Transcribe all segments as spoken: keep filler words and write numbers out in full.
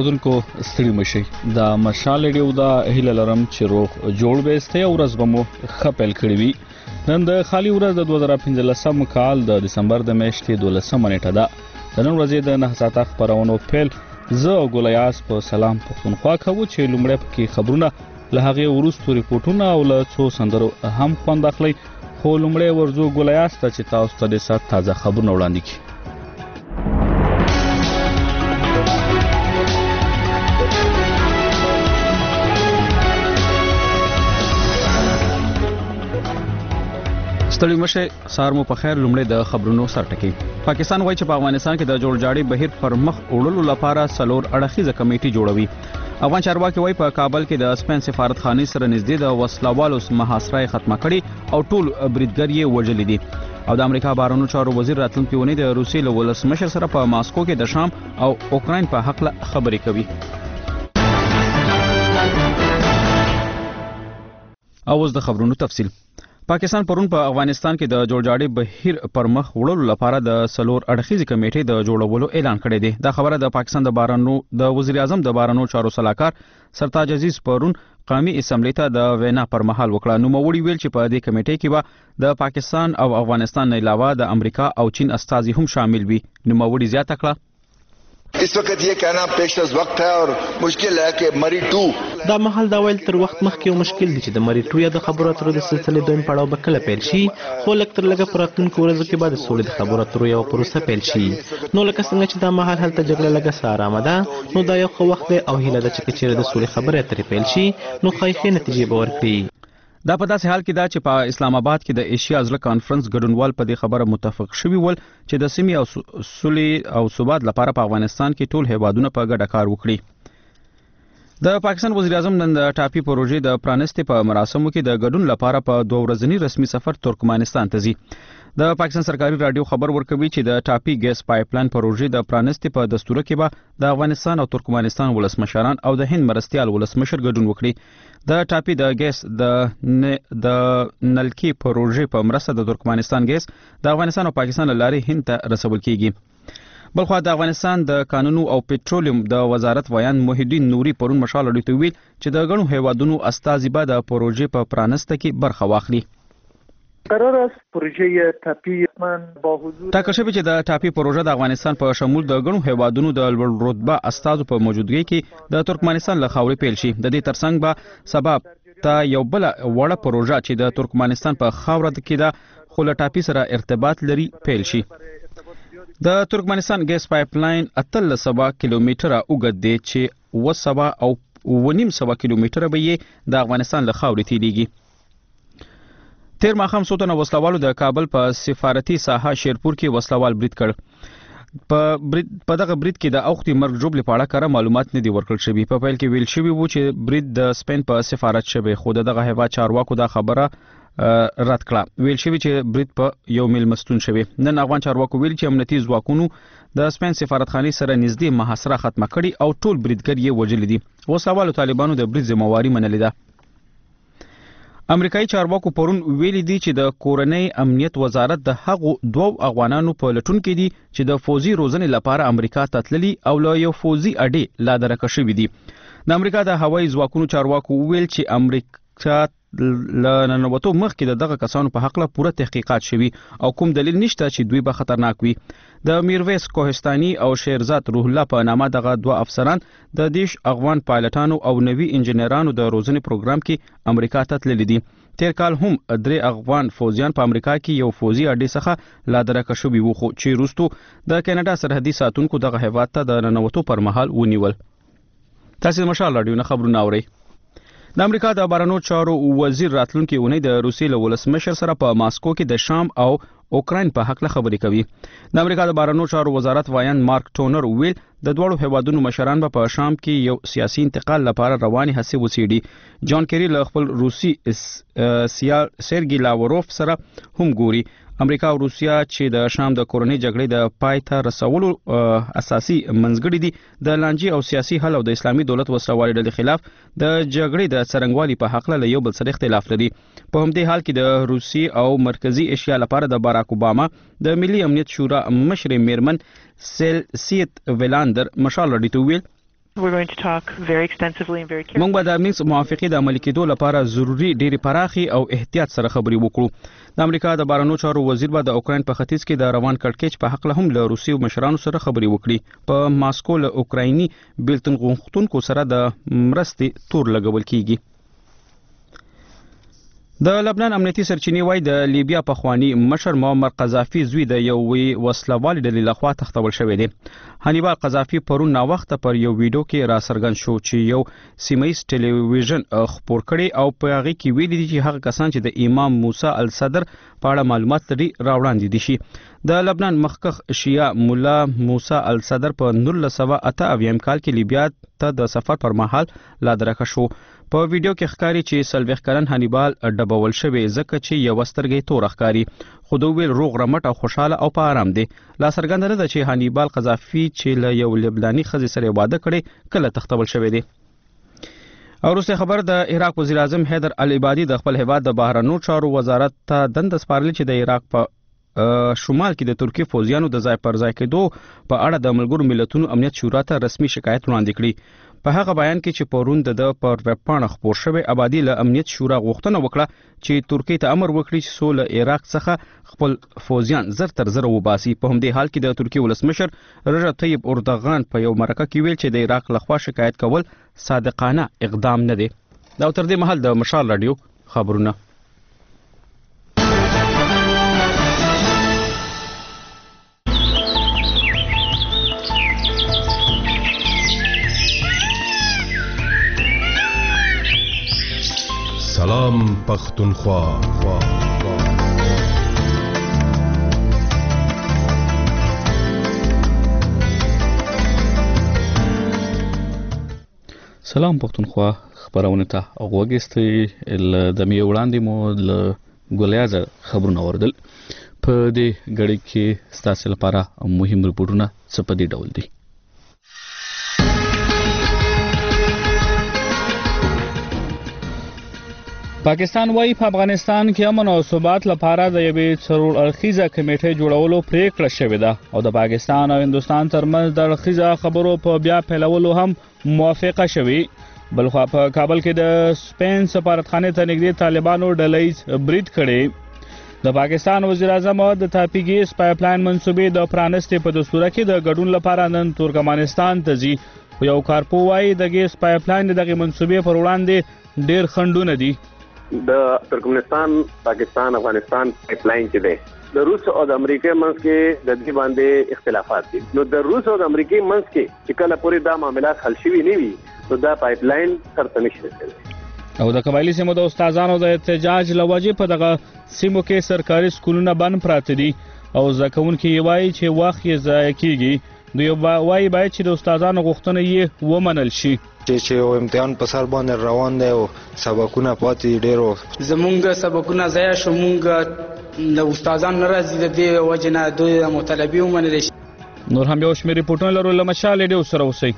اردوونکو ستړي مشي د مشال ډیو دا هیله لرم چې روغ جوړ به استه او ورځ بمو خپل کړی وي. نن د خالي ورځ د دوه زره پنځلسم کال د دسمبر د میاشتې دولسمه نیټه ده. د نن ورځې د نه ساعته خبرونو پیل زه او ګولیاس په سلام پښتونخوا کوو چې لومړی پکې خبرونه له هغې وروستو ریپورټونه او له څو سندرو هم خوند اخلي. خو لومړی ورځو ګولیاس ته چې تاسو ته د سات تازه خبرونه وړاندې کړي. ستړي مشه سار مو په خیر. لومړی د خبرونو سرټکی. پاکستان وایي چې په افغانستان کې د جوړجاړي بهیر پر مخ وړلو لپاره څلور اړخیزه کمیټه جوړوي. افغان چارواکي وایي په کابل کې د سپین سفارتخانه سره نږدې د وسلوالو محاصره ختمه کړي او ټول بریدګر یې وژل دي. او د امریکا بهرنیو چارو وزیر راتلونکي اونۍ د روسیې له ولسمشر سره په ماسکو کې د شام او اوکراین په حق خبرې کوي. او اوس د خبرونو تفصیل. پاکستان پرون په افغانستان کې د جوړجاړي بهیر پر مخ وړلو لپاره د سلور اړخیزي کمیټې د جوړولو اعلان کړی دی. دا خبره د پاکستان د بهرنیو د وزیر اعظم د بهرنیو چارو سلاکار سرتاج عزیز پرون قومي اسمبلی ته د وینا پر مهال وکړه. نو موړي ویل چې په دې کمیټې کې به د پاکستان او افغانستان نه علاوه د امریکا او چین استازي هم شامل وي. نو موړي زیاته کړه इस वक्त ये कहना पेश अज वक्त है और मुश्किल है कि मरी टू دا محل دا ویل تر وخت مخکې یو مشکل دی چې د مری ټو یا د خبرو اترو د سلسله دویم پړاو به کله پیل شي. خو لږ تر لږه په راتلونکو ورځو کې به د سولې د خبرو اترو یو پروسه پیل شي. نو لکه څنګه چې دا محل هلته جګړه لږه څه ارامه ده، نو دا یو ښه وخت دی او هیله ده چې چیرې د سولې خبرې اترې پیل شي نو ښایي نتیجې به ورکړي. دا په داسې حال کې ده چې په اسلام آباد کې د ایشیا ځله کانفرنس ګډونوال په دې خبره متفق شوي ول چې د سیمې او سولې او ثبات لپاره په افغانستان کې ټول هیوادونه په ګډه کار وکړي. د پاکستان وزیر اعظم نن د ټاپي پروژې د پرانستې په مراسمو کې د ګډون لپاره په دوه ورځنی رسمي سفر ترکمنستان ته ځي. د پاکستان سرکاري رادیو خبر ورکوي چې د ټاپي ګیس پایپلاین پروژې د پرانستې په دستور کې به د افغانستان او ترکمنستان ولسمشران او د هند مرستيال ولسمشر ګډون وکړي. د ټاپي د ګیس د د نلکی پروژې په مرسته د ترکمنستان ګیس د افغانستان او پاکستان لارې هند ته رسول کیږي. بلخو د افغانستان د قانونو او پټرولیم د وزارت ویان محی الدین نوري پرون مشال اړیته ویل چې د غنو هیوادونو استازي به د پروژې په پرانسته کې برخه واخلي. قرار است پروژه تاپی من با حضور تاکل شوی چې د ټاپي پروژه د افغانستان په شمول د غنو هیوادونو د لوړ رتبه استازو په موجودګۍ کې د ترکمنستان له خاورې پیل شي. د دې ترڅنګ به سبب ته یو بل وړه پروژه چې د ترکمنستان په خاوره کې ده خو له ټاپي سره ارتباط لري پیل شي. د ترکمنستان ګیس پایپلاین اتل سبا کیلومتره اوږد دی چې و سبا او و نیم سبا کیلومتره به یې د افغانستان له خاورې تیریږي. تیر ماښام څو تنه وسلوالو د کابل په سفارتي ساحه شیرپور کې وسلوال برید کړ. په برید په دغه برید کې د اوختي مرګ جوړ لپاره کار معلومات نه دی ورکړل شوی. په پیل کې ویل شوی وو چې برید د سپین په سفارت شوی، خو دغه هیواد چارواکو دا خبره رد کړه. ویل شوی چې برید په یو میل مستون شوی. نن افغان چارواکو ویل چې امنیتي ځواکونو د سپین سفارتخانه سره نږدې محاصره ختمه کړي او ټول بریدګر یې وژل دي. وسلوالو طالبانو د برید ذمہواری منلې ده. امریکایي چارواکو پرون ویلي دي چې د کورنۍ امنیت وزارت د هغو دوو افغانانو په لټون کې دي چې د فوزي روزنې لپاره امریکا ته تللي او له یو فوزي اډې لا درکه شوي دي. د امریکا د هوایي ځواکونو چارواکو ویل چې امریکا له ننوتو مخکې د دغه کسانو په حق له پوره تحقیقات شوي او کوم دلیل نشته چې دوی به خطرناک وي. د میرویس کوهستاني او شیرزاد روح الله په نامه دغه دوه افسران د دیش افغان پایلټانو او نوي انجنیرانو د روزنې پروګرام کې امریکا ته تللي دي. تیر کال هم درې افغان فوجیان په امریکا کې یو فوزي اډې څخه لا درکه شوي وو، خو چې وروستو د کاناډا سرحدي ساتونکو دغه هیواد ته د ننوتو پر مهال ونیول. تاسو مشال رادیو نه خبرونه اورئ. د امریکا د بهرنیو چارو وزیر راتلونکي اونۍ د روسیې له ولسمشر سره په ماسکو کې د شام او اوکراین په حق خبرې کوي. د امریکا د بهرنیو چارو وزارت وایان مارک ټونر ویل د دوړو هیوادونو مشران به په شام کې یو سیاسي انتقال لپاره رواني هڅې وڅېړي. جان کیری له خپل روسي سیال سرګي لاوروف سره هم ګوري. امریکا او روسیا چې د شام د کورنۍ جګړې د پای ته رسولو اساسي منځګړي دي، د لانجې او سیاسي حل او د اسلامي دولت وسلوالۍ ډلې خلاف د جګړې د څرنګوالي په حق له یو بل سره اختلاف لري. په همدې حال کې د روسي او مرکزی ایشیا لپاره د باراک اوباما د ملي امنیت شورا مشر میرمن سیل سیت ویلاندر مشال رډی ته ویل We're going to talk very extensively and very carefully. موږ به د مینس موافقې د عملي کېدو لپاره ضروري ډېری پراخي او احتیاط سره خبرې وکړو. د امریکا د بهرنیو چارو وزیر به د اوکراین په ختیځ کې د روان کړکېچ په حق له هم له روسي مشرانو سره خبرې وکړي. په ماسکو له اوکرایني بیلتون غوښتونکو سره د مرستې تور لګول کیږي. د لبنان امنیتي سرچینې وایي د لیبیا پخوانی مشر معمر قذافي زوی د یو وسلوال ډلې لخوا تښتول شوی دی. هانیبال قذافي پرون ناوخته پر یو ویډیو کې را څرګند شو چې یو سیمه‌یز ټلویزیون خپور کړي او په هغه کې ویلي دي چې هغه کسان چې د امام موسی الصدر په اړه معلومات لري راوړاندې دي شي. د لبنان مخکښ شیعه مولا موسی الصدر په نولس سوه اته اویایم کال کې لیبیا ته د سفر پر مهال لا درکه شو. په ویډیو کې ښکاري چې څلوېښت کلن هانیبال ډبول شوی ځکه چې یو سترګې تور ښکاري. خو دوی ویل روغ رمټ او خوشاله او په آرام دی. لا څرګنده نه ده چې هانیبال قذافي چې له یو لبناني ښځې سره واده کړی کله تښتول شوی دی. او وروسته خبر د عراق وزیر اعظم حیدر العبادي د خپل هیواد د بهرنیو چارو وزارت ته دنده سپارلې چې د عراق په شمال کې د ترکی فوجیانو د ځای پر ځای کېدو په اړه د ملګرو ملتونو امنیت شورا ته رسمي شکایت وړاندې کړي. په هغه بیان کې چې پرون د پر ویب پاڼه خپور شوی آبادی له امنیت شورا غوښتنه وکړه چې ترکی ته امر وکړي چې سول عراق څخه خپل فوجیان زر تر زر وباسي. په همدې حال کې د ترکی ولسمشر رجب طیب اردوغان په یو مرکه کې ویل چې د عراق لخوا شکایت کول صادقانه اقدام نه دی. دا تر دې مهال د مشال رادیو خبرونه. سلام پختونخوا. سلام پختونخوا خبرونه ته غوږیستئ. د می وړاندې مو له ګولیازه خبرونه اوردل. په دې غړي کې ستاسو لپاره مهم رپورټونه څه په دې ډول دي. پاکستان وايي په افغانستان کې امن او ثبات لپاره د یوې څلور اړخیزه کمیټې جوړولو پریکړه شوې ده او د پاکستان او هندستان ترمنځ د اړخیزه خبرو په بیا پیلولو هم موافقه شوې. بلخوا په کابل کې د سپین سفارتخانې ته نږدې طالبانو ډلې برید کړي. د پاکستان وزیر اعظم د تاپي ګیس پایپ لاین منصوبې د پرانستې په دستور کې د ګډون لپاره نن ترکمنستان ته ځي. یو کارپو وايي د ګیس پایپ لاین دغه منصوبې پر وړاندې ډېر خنډونه دي. د ترکمنستان پاکستان افغانستان پایپ لاین چې دی د روس او د امریکا منځ کې د دې باندې اختلافات دي. نو د روس او د امریکا منځ کې چې کله پورې دا معاملات حل شوي نه وي نو دا پایپ لاین ترته نشي رسېدلی. او د قبایلي سیمو د استادانو د احتجاج له وجې په دغه سیمو کې سرکاري سکولونه بند پراته دي او زده کوونکي یې وایي چې وخت یې ضایع کیږي. دوی وایي باید چې د استادانو غوښتنه یې ومنل شي. چې یو امتحان په سر باندې روان دی او سبقونه پاتې ډېرو زمونږ سبقونه ضایع شو. مونږ د استادانو نه راځي د دې وجې نه دوی مطالبې ومنلی شي. نور هم یو شمېر ریپورټونه لرو. له مشال ریډیو سره اوسئ.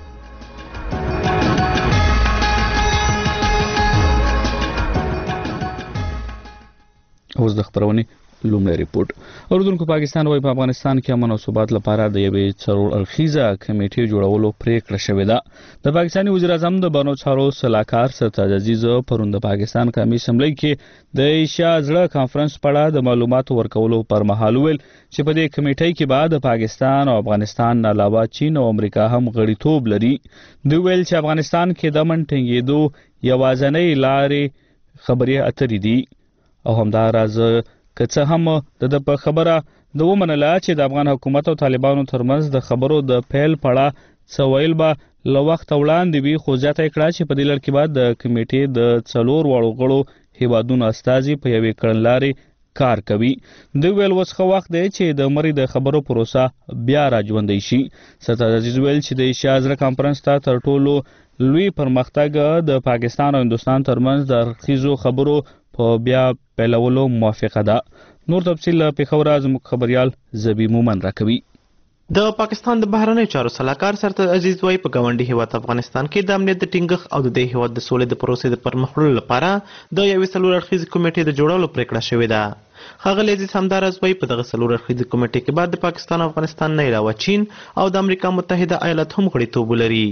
اوس د خبرونې لومړی ریپورت. اوردونکو پاکستان وايي په افغانستان کې امن او ثبات لپاره د یوې څلور اړخیزه کمیټې جوړولو پریکړه شوې ده. د پاکستاني وزیر اعظم د بهرنیو چارو سلاکار سرتاج عزیز پرون د پاکستان قومي اسمبلی کې د ایشیا زړه کانفرنس په اړه د معلوماتو ورکولو پر مهال ویل چې په دې کمیټې کې بعد د پاکستان او افغانستان علاوه چین او امریکا هم غړیتوب لري. دوی ویل چې افغانستان کې د امن ټینګېدو یوازینۍ لارې خبرې اترې دي او همدا راز که څه هم د په خبره د ومنله چې د افغان حکومت او طالبانو ترمنځ د خبرو د پیل پړه څه ویل به له وخت وړاندې وي. خو زیاته یې کړه چې په دې لړ کې بعد د کمیټې د څلور واړو غړو هیوادونو استازي په یوې کړنلارې کار کوي. دوی ویل اوس ښه وخت دی چې د مرۍ د خبرو پروسه بیا راژوندی شي. سرتاج عزیز ویل چې د ایشیا زړه کانفرنس ته تر ټولو لوی پرمختګ د پاکستان او هندوستان ترمنځ د اړخیزو خبرو په بیا پیلولو موافقه ده. نور تفصیل له پېښوره زموږ خبریال زبی مومن راکوي. د پاکستان د بهرنیو چارو سلاکار سرتاج عزیز وايي په ګاونډي هیواد افغانستان کې د امنیت د ټینګښت او د دې هیواد د سولې د پروسې د پرمخ وړلو لپاره د یوې څلور اړخیزې کمیټې د جوړولو پریکړه شوې ده. ښاغلی عزیز همداراز وايي په دغه څلور اړخیزې کمیټې کې بعد د پاکستان او افغانستان نه علاوه چین او د امریکا متحده ایالات هم غړیتوب ولري.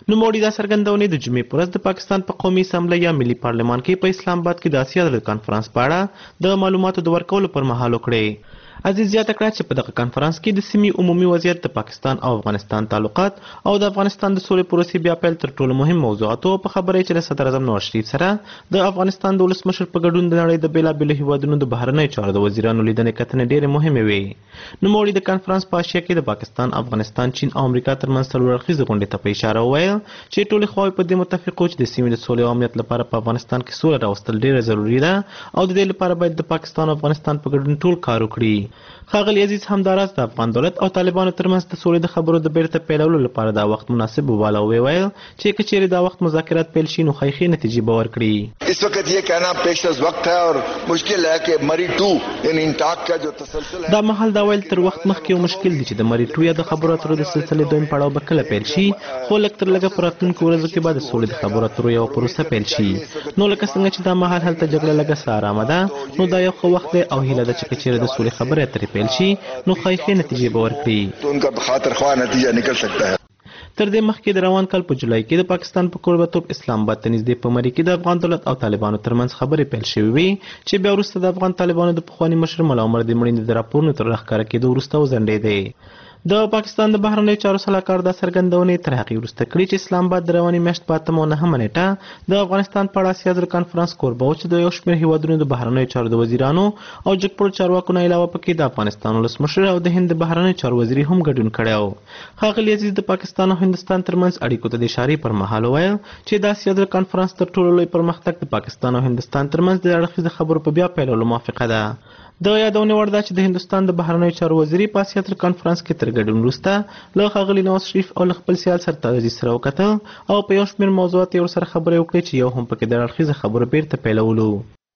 نوموړي دا څرګندونې د جمعې په ورځ د پاکستان په قومي اسامبلۍ یا ملي پارلمان کې په اسلام آباد کې د اسیا د کانفرنس په اړه د معلوماتو د ورکولو پر مهال وکړې. عزیز زیاته کړه چې په دغه کانفرنس کې د سیمې عمومي وضعیت، د پاکستان او افغانستان تعلقات او د افغانستان د سولې پروسې بیا پیل تر ټولو مهم موضوعاتو په خبرې چې له صدر اعظم نواز شریف سره د افغانستان د ولسمشر په ګډون د نړۍ د بېلابېلو هیوادونو د بهرنیو چارو د وزیرانو لیدنې کتنې ډېرې مهمې وې. نوموړي د کانفرنس په اشیا کې د پاکستان، افغانستان، چین او امریکا ترمنځ څلور اړخیزې غونډې ته په اشاره وویل چې ټولې خواوې په دې متفق وو چې د سیمې د سولې او امنیت لپاره په افغانستان کې سوله راوستل ډېره ضروري ده او د دې لپاره باید د پاکستان او افغانستان په ګډون ټول کار وکړي. ښاغلي عزیز همداراز د افغان دولت او طالبانو ترمنځ د سولې د خبرو د بیرته پیلولو لپاره دا وخت مناسب وباله او ویل چې که چیرې دا وخت مذاکرات پیل شي نو ښایي ښې نتیجې به ورکړي. इस वक्त ये कहना पेश अज वक्त है और मुश्किल है कि मरी टू यानी इंटाक का जो तसलसल है دا مهال دا ویل تر وخت مخکې یو مشکل دی چې د مری ټو یا د خبرو اترو د سلسلې دویم پړاو به کله پیل شي، خو لږ تر لږه په راتلونکو ورځو کې به د سولې د خبرو اترو یوه پروسه پیل شي. نو لکه څنګه چې دا مهال هلته جګړه لږه څه ارامه ده، نو دا یو ښه وخت دی او هیله ده چې که چیرې د سولې خبرې اترې پیل شي نو ښایي ښې نتیجې به ورکړي. तो उनका खातिर ख्वाह नतीजा निकल सकता है. تر دې مخکې د روان کال په جولای کې د پاکستان په کوربه‌توب اسلام آباد ته نږدې په مری کې د افغان دولت او طالبانو ترمنځ خبرې پیل شوې وې چې بیا وروسته د افغان طالبانو د پخواني مشر ملا عمر د مړینې د راپورونو تر راښکاره کېدو وروسته وځنډېدې. د پاکستان د بهرنیو چارو سلاکار دا څرګندونې تر هغې وروسته کړي چې اسلام آباد د روانې میاشت په اتمه او نهمه نیټه د افغانستان په اړه اسیا زر کانفرنس کوربه و چې د یو شمېر هیوادونو د بهرنیو چارو د وزیرانو او جګپړو چارواکو نه علاوه پکې د افغانستان ولسمشر او د هند د بهرنیو چارو وزیر هم ګډون کړی و. ښاغلي عزیز د پاکستان او هندوستان ترمنځ اړیکو ته د اشارې پر مهال وویل چې د اسیا زر کانفرنس تر ټولو لوی پرمختګ د پاکستان او هندوستان ترمنځ د اړخیزو خبرو په بیا پیلولو موافقه ده. د یادونې وړ ده چې د هندوستان د بهرنیو چارو وزیري په اسیا تر کانفرنس کې تر ګډون وروسته له ښاغلي نواز شریف او له خپل سیال سرتاج عزیز سره وکتل او په یو شمېر موضوعاتو یې ورسره خبرې وکړې چې یو هم پکې د اړخیزه خبرو بیرته پیلولو.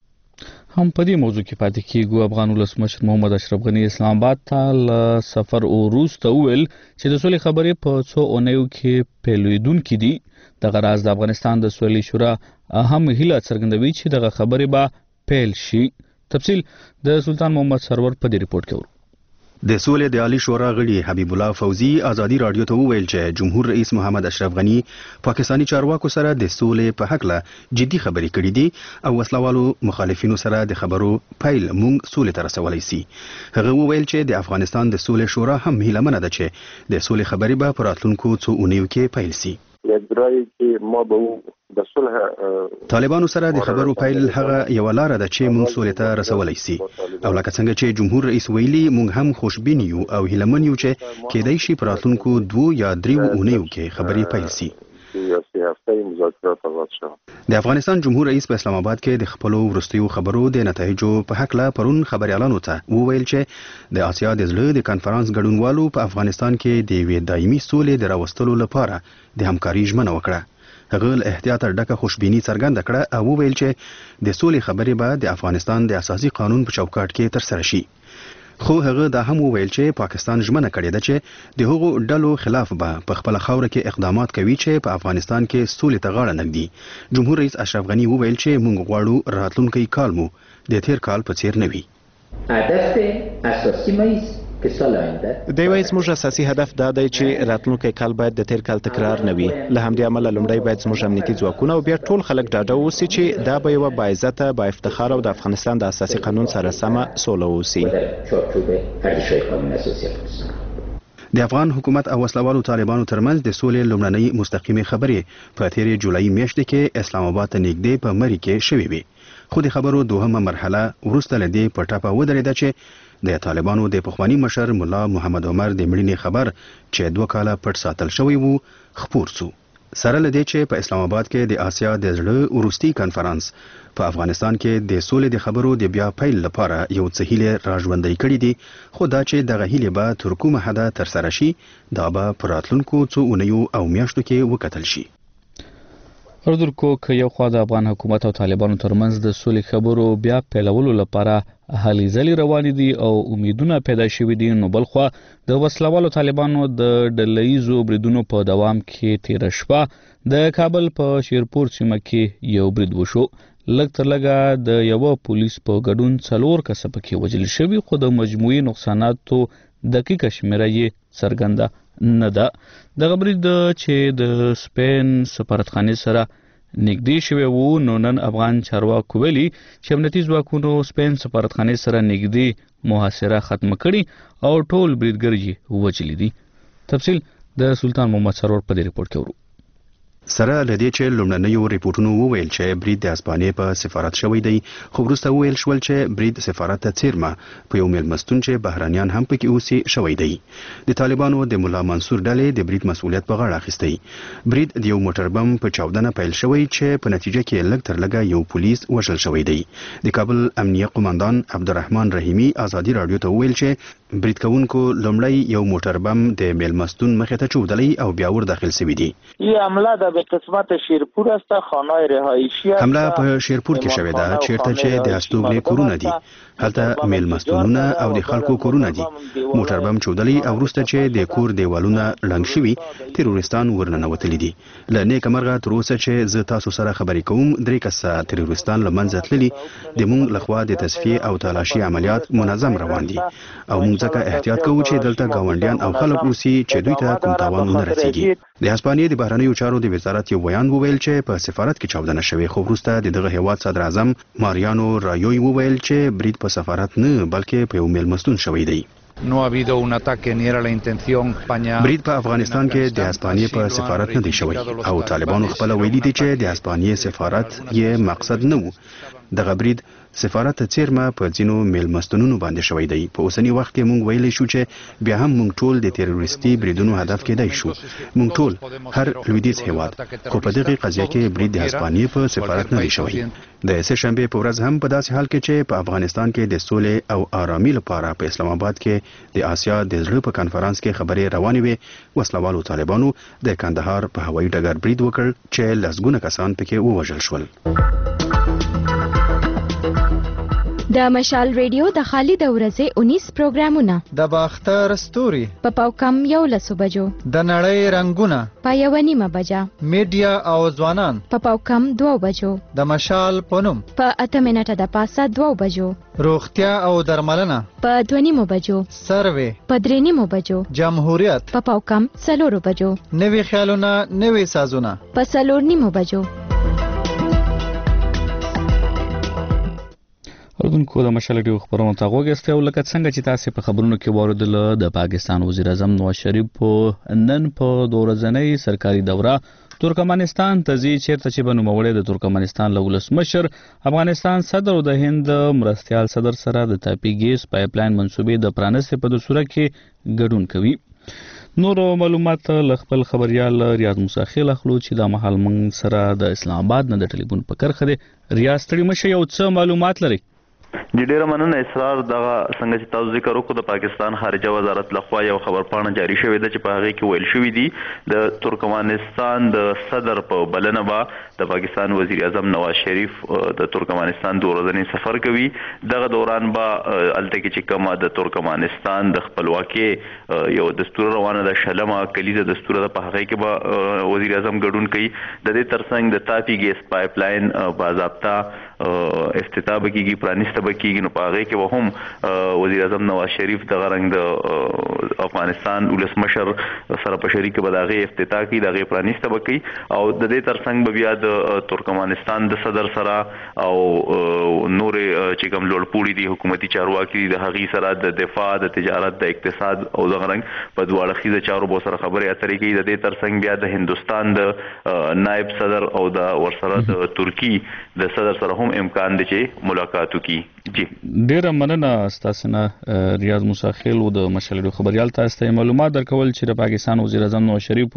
هم په دې موضوع کې پاتې کېږو. افغان ولسمشر محمد اشرف غني اسلام آباد ته له سفر وروسته وویل چې د سولې خبرې په څو اونیو کې پیلېدونکې دي. دغه راز د افغانستان د سولې شورا هم هیله څرګندوي چې دغه خبرې به پیل شي. تفصیل د سلطان محمد سرور په دې ریپورت کې ورو. د سولې د عالی شورا غړي حبیب الله فوزي ازادي رادیو ته وویل چې جمهور رئیس محمد اشرف غني پاکستانی چارواکو سره د سولې په حق له جدي خبرې کړې دي او وسلوالو مخالفینو سره د خبرو پیل مونږ سولې ته رسولی سي. هغه وویل چې د افغانستان د سولې شورا هم هیلهمنه ده چې د سولې خبرې به په راتلونکو څو اونیو کې پیل سي. طالبانو سره د خبرو پیل هغه یو لار ده چې مونږ سولې ته رسولی سي او لکه څنګه چې جمهور رئیس ویلي مونږ هم خوشبین یو او هیلمن یو چې کېدای شي په راتلونکو دوو یا دریو اونیو کې خبرې پیل سي. د افغانستان جمهور رئیس په اسلام آباد کې د خپلو وروستیو خبرو د نتایجو په حق له پرون خبريالانو ته وویل چې د اسیا د زړه د کانفرنس ګډونوالو په افغانستان کې د یوې دایمي سولې د راوستلو لپاره د همکاري ژمنه وکړه. هغه له احتیاط ډکه خوشبیني څرګنده کړه او وویل چې د سولې خبرې به د افغانستان د اساسي قانون په چوکاټ کې ترسره شي. خو هغه دا هم وویل چې پاکستان ژمنه کړې ده چې د هغو ډلو خلاف به په خپله خاوره کې اقدامات کوي چې په افغانستان کې سولې ته غاړه نږدي. جمهور رئیس اشرف غني وویل چې موږ غواړو راتلونکی کال مو د تیر کال په څیر نه وي. هدف اساسي مې دی وایي زموږ اساسي هدف دا دی چې راتلونکی کال باید د تیر کال تکرار نه وي. له همدې امله لومړی باید زموږ امنیتي ځواکونه او بیا ټول خلک ډاډه واوسي چې دا به یوه باعزته با افتخار او د افغانستان د اساسي قانون سره سمه سوله واوسي. د افغان حکومت او وسلوالو طالبانو ترمنځ د سولې لومړنۍ مستقیمې خبرې په تیرې جولای میاشتې کې اسلام آباد ته نږدې په مری کې شوې وې، خو د خبرو دوهمه مرحله وروسته له دې په ټپه ودرېده چې د طالبانو د پخواني مشر ملا محمد عمر د مړینې خبر چې دوه کاله پټ ساتل شوی وو خپور سو. سره له دې چې په اسلام آباد کې د آسیا د زړه وروستي کانفرنس په افغانستان کې د سولې د خبرو د بیا پیل لپاره یو څه هیلې راژوندۍ کړي دي، خو دا چې دغه هیلې به تر کومه حده ترسره شي دا به په راتلونکو څو اونیو او میاشتو کې وکتل شي. اردو که یو خوا د افغان حکومت او طالبانو ترمنځ د سولې خبرو بیا پیلولو لپاره هلې ځلې روانې دي او امیدونه پیدا شوي دي، نو بل خوا د وسلوالو طالبانو د ډلهییزو بریدونو په دوام کې تیره شپه د کابل په شیرپور سیمه کې یو برید وشو. لږ تر لږه د یوه پولیس په ګډون څلور کسه پکې وژل شوي، خو د مجموعي نقصاناتو دقیقه شمیره یې څرګنده نه ده. دغه برید چې د سپین سفارتخانې سره نږدې شوی وو، نو نن افغان چارواکو ویلي چې امنیتي ځواکونو سپین سفارتخانې سره نږدې محاصره ختمه کړې او ټول بریدګر یې ووژلي دي. تفصیل د سلطان محمد سرور په دې ریپورت کې ورو. سره لدې چې لومړنیو ریپورتونو وویل چې برید د اسپانیې په سفارت شوی دی، خو وروسته وویل شول چې برید سفارت ته څیرمه په یو میلمستون چې بهرانیان هم پکې اوسي شوی دی. د طالبانو د مولا منصور ډلې د برید مسؤلیت په غاړه اخیستی. برید د یو موټر بم په چاودنه پیل شوی چې په نتیجه کې لږ تر لږه یو پولیس وژل شوی دی. د کابل امنیه قومندان عبدالرحمن رحیمی ازادي رادیو ته وویل چې برید کوونکو لومړی یو موټر بم د میلمستون مخې ته چودلی او بیا ور داخل شوی دی. این حمله د به قسمت شیرپور است، خانه رهایشی است. حمله په شیرپور کې شوې ده چیرته چې د استوګنې کورونه دي. هلته میلمستونونه او د خلکو کورونه دي. موټر بم چودلی او وروسته چې د کور دیوالونه ړنګ شوي، تروریستان ورننوتلي دي. له نیکه مرغه تر اوسه چې زه تاسو سره خبرې کوم، درې کسه تروریستان له منځه تللي. د موږ لخوا د تصفیې او تالاشي عملیات منظم روان دي او موږ ځکه احتیاط کوو چې دلته ګاونډیان او خلک اوسي چې دوی ته کوم تاوان ونه رسیږي. د هسپانیې د بهرنیو چارو د وزارت یو بیان وویل چې په سفارت کې چاودنه شوې، خو وروسته د دغه هیواد صدر اعظم ماریانو رایوی وویل چې برید په سفارت نه بلکې په یو میلمستون شوی دی. No ha habido un ataque ni era la intención España. برید په افغانستان کې د هسپانیې په سفارت نه دی شوی او طالبانو خپل ویلي دي چې د هسپانیې سفارت یې مقصد نه و. دغه برید سفارت ته څیرمه په ځینو میلمستونونو باندې شوی دی. په اوسنی وخت کې موږ ویلی شو چې بیا هم موږ ټول د تروریستي بریدونو هدف کېدای شو. موږ ټول هر لویدیځ هیواد، خو په دغه قضیه کې برید د هسپانیې په سفارت نه دی شوی. د سه شنبې په ورځ هم په داسې حال کې چې په افغانستان کې د سولې او آرامۍ لپاره په اسلام آباد کې د آسیا د زړه په کانفرنس کې خبرې روانې وې، وسلوالو طالبانو د کندهار په هوایي ډګر برید وکړ چې لسګونه کسان پکې ووژل شول. د مشال ریډیو د خالد ورځې اونیس پروګرامونه د باختر ستوري په پاوکم یو لسو بجو، د نړۍ رنگونه په یو نیمه بجه، میډیا او ځوانان په پاوکم دوه بجو، د مشال پونم په اته منټه د پاسه دوه بجو، روغتیا او درملنه په دوه نیمه بجو، سروې په درې نیمه بجو، جمهوریت په پاوکم څلورو بجو، نوي خیالونه نوي سازونه په څلور نیمه بجو. اردوونکو د مشال ریډیو خبرونو ته غوږ ایستی او لکه څنګه چې تاسې په خبرونو کې واوریدل، د پاکستان وزیر اعظم نواز شریف په نن په دوه ورځنۍ سرکاري دوره ترکمنستان ته ځي، چیرته چې به نوموړی د ترکمنستان له ولسمشر، افغانستان صدر او د هند مرستیال صدر سره د تاپي ګیس پایپ لاین منصوبې د پرانستې په دسوره کې ګډون کوي. نور معلومات له خپل خبريال ریاض موسی خیل اخلو چې دا مهال موږ سره د اسلام آباد نه د ټلیفون په کرخه دی. ریاض ستړي مشه، یو څه معلومات لري؟ د ډیره مننه اسرار. دغه څنګه چې تاسو ذکر وکړو، د پاکستان خارجه وزارت لخوا یو خبرپاڼه جاری شوې ده چې په هغه کې ویل شوی دی د ترکمنستان د صدر په بلنه به د پاکستان وزیر اعظم نواز شریف د ترکمنستان دوه ورځنی سفر کوي. دغه دوران به الته کې چې کومه د ترکمنستان د خپلواکۍ یو دستور روانه ده، شلمه کلیزه دستور ده، په هغه کې به وزیر اعظم ګډون کوي. د دې ترڅنګ د تاپي ګیس پایپ لاین باضابطه افتتاح کیږي، پرانیسته کیږي. نو په هغه کې به هم وزیر اعظم نواز شریف دغه رنګ د افغانستان ولسمشر سره په شریک به دغه افتتاح کوي، دغه پرانیسته به کوي او د دې ترڅنګ به بیا د ترکمنستان د صدر سره او نور چې کوم لوړپوړي دي حکومتي چارواکي د هغې سره د دفاع، د تجارت، د اقتصاد او دغه رنګ په دوه اړخیزه چارو به سره خبرې اترې کوي. د دې ترڅنګ بیا د هندوستان د نائب صدر او د ورسره د ترکی د صدر سره هم امکان دی چې ملاقات وکړي. جی ډیره مننه ستاسو نه ریاض موسی خیل د مشال ریډیو خبريال. تاسو ته معلومات درکول چې د پاکستان وزیر اعظم نواز شریف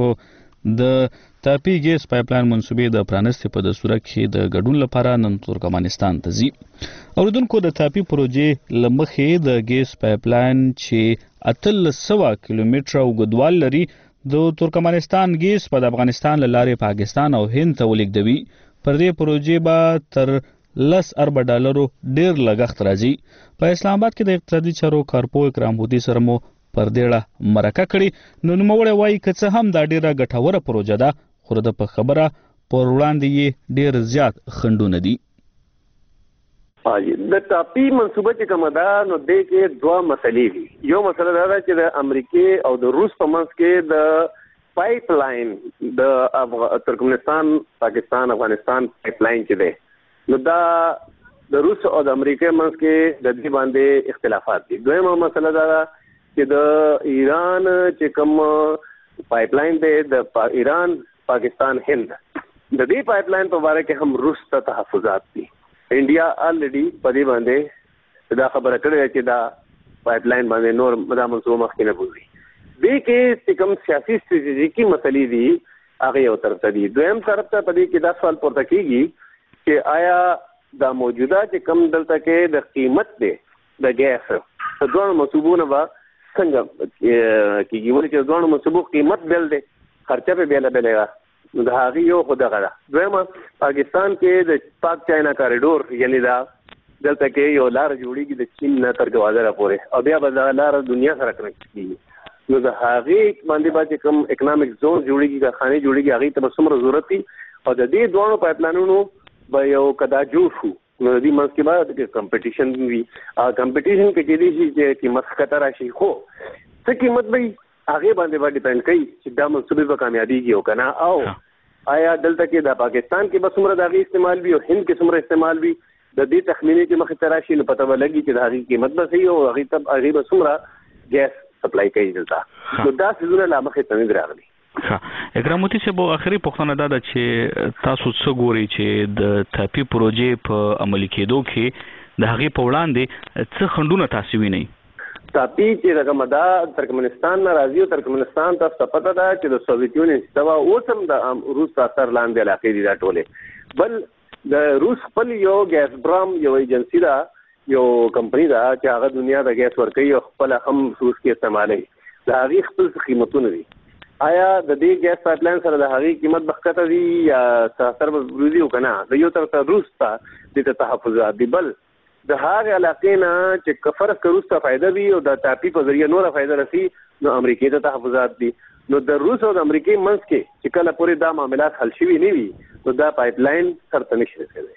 د تاپي ګیس پایپ لاین منصوبې د پرانستې په دسوره کې د ګډون لپاره نن ترکمنستان ته ځي. اوریدونکو، د تاپي پروژې له مخې د ګیس پایپ لاین چې اتلس سوه کیلومتره اوږدوال لري، د ترکمنستان ګیس په د افغانستان له لارې پاکستان او هند ته ولېږدوي. پر دې پروژې به تر لس اربه ډالرو ډیر لګښت راځي. په اسلام آباد کې د اقتصادي چارو کارپو اکرام هودي سره مو پر دېړه مرکه کړې. نو نوموړی وایي که څه هم دا ډیره ګټوره پروژه ده، خو د په خبره پر وړاندې یې ډیر زیات خنډونه دي. د ټاپي منصوبه چې کومه ده نو دې کې دوه مسلې دي. یو مسله دا ده چې د امریکای او د روس په منځ کې د پایپ لاین د ترکمنستان پاکستان افغانستان پایپ لاین چې دی نو دا د روس او د امریکای منځ کې د دې باندې اختلافات دي. دویمه مسله دا ده چې د ایران چې کوم پایپ لاین دی د ایران پاکستان هند د دې پایپ لاین په اړه کې هم روس ته تحفظات دي. انډیا الریډي په دې باندې دا خبره کړې چې دا پایپ لاین باندې نور دا منصوبه مخکې نه بوزي. دې کې چې کوم سیاسي ستراتیژیکي مسلې دي هغه یو طرف ته دي. دویم طرف ته په دې کې دا سوال پورته کیږي چې آیا دا موجوده چې کوم دلته کې د قیمت دی د ګیس د دوه منصوبونو به څنګه کیږي ولې چې دوه منصوبو قیمت بیل دی خرچه په بیل بیل نو د هغې یو خو دغه ده. دویمه پاکستان کې د پاک چاینا کاریډور یعنی دا دلته کې یو لار جوړیږي د چین نه تر ګوادره پورې او بیا به دا لار دنیا سره کنیکټ کیږي نو د هغې باندې به چې کوم اکنامک زون جوړیږي کارخانې جوړیږي هغې ته به څومره ضرورت وي او د دې دواړو پایپ لاینونو به یو کدا جوړ شو نو د دې منځ کې به کمپټیشن وي. کمپټیشن کې کېدای شي چې قیمت ښکته راشي خو څه قیمت به هغه باندې به ډیپند کوي چې دا منصوبې به کامیابیږي او کنه او آیا دلته کې د پاکستان کې به څومره د هغې استعمال وي او هند کې څومره استعمال وي د دې تخمینې چې مخې ته راشي نو پته به لګي چې د هغې قیمت به صحیح او هغې ته هغې به څومره ګیس سپلای کوي دلته نو دا څیزونه لا مخې ته نه دي راغلي. اکراموتی صاحب اخري پوښتنه دا ده چې تاسو څه ګورئ چې د ټاپي پروژې په عملي کېدو کې د هغې په وړاندې څه خنډونه تاسو وینئ؟ ټاپي چې رقم دا ترکمنستان نه راځي او ترکمنستان ته پته ده چې د سوویت یونین سوا اوس هم د روس په اثر لاندې علاقې دي دا ټولې. بل د روس خپل یو ګیس برام یو ایجنسی ده یو کمپنی ده چې هغه دنیا د ګیس ورکوي او خپل هم روس کې استعمالوي د هغې خپل قیمتونه دي. آیا د دې ګیس پایپ لاین سره د هغې قیمت به ښکته دي یا څه اثر به وروځي او که نه د یو طرف ته روس ته دې ته تحفظات دي. بل د هغې علاقې نه چې فرض که روس ته فایده وي او د ټاپي په ذریعه نوره فایده رسي نو امریکې ته تحفظات دي. نو د روس او د امریکې منځ کې چې کله پورې دا معاملات حل شوي نه وي نو دا پایپ لاین سرته نشي رسېدی.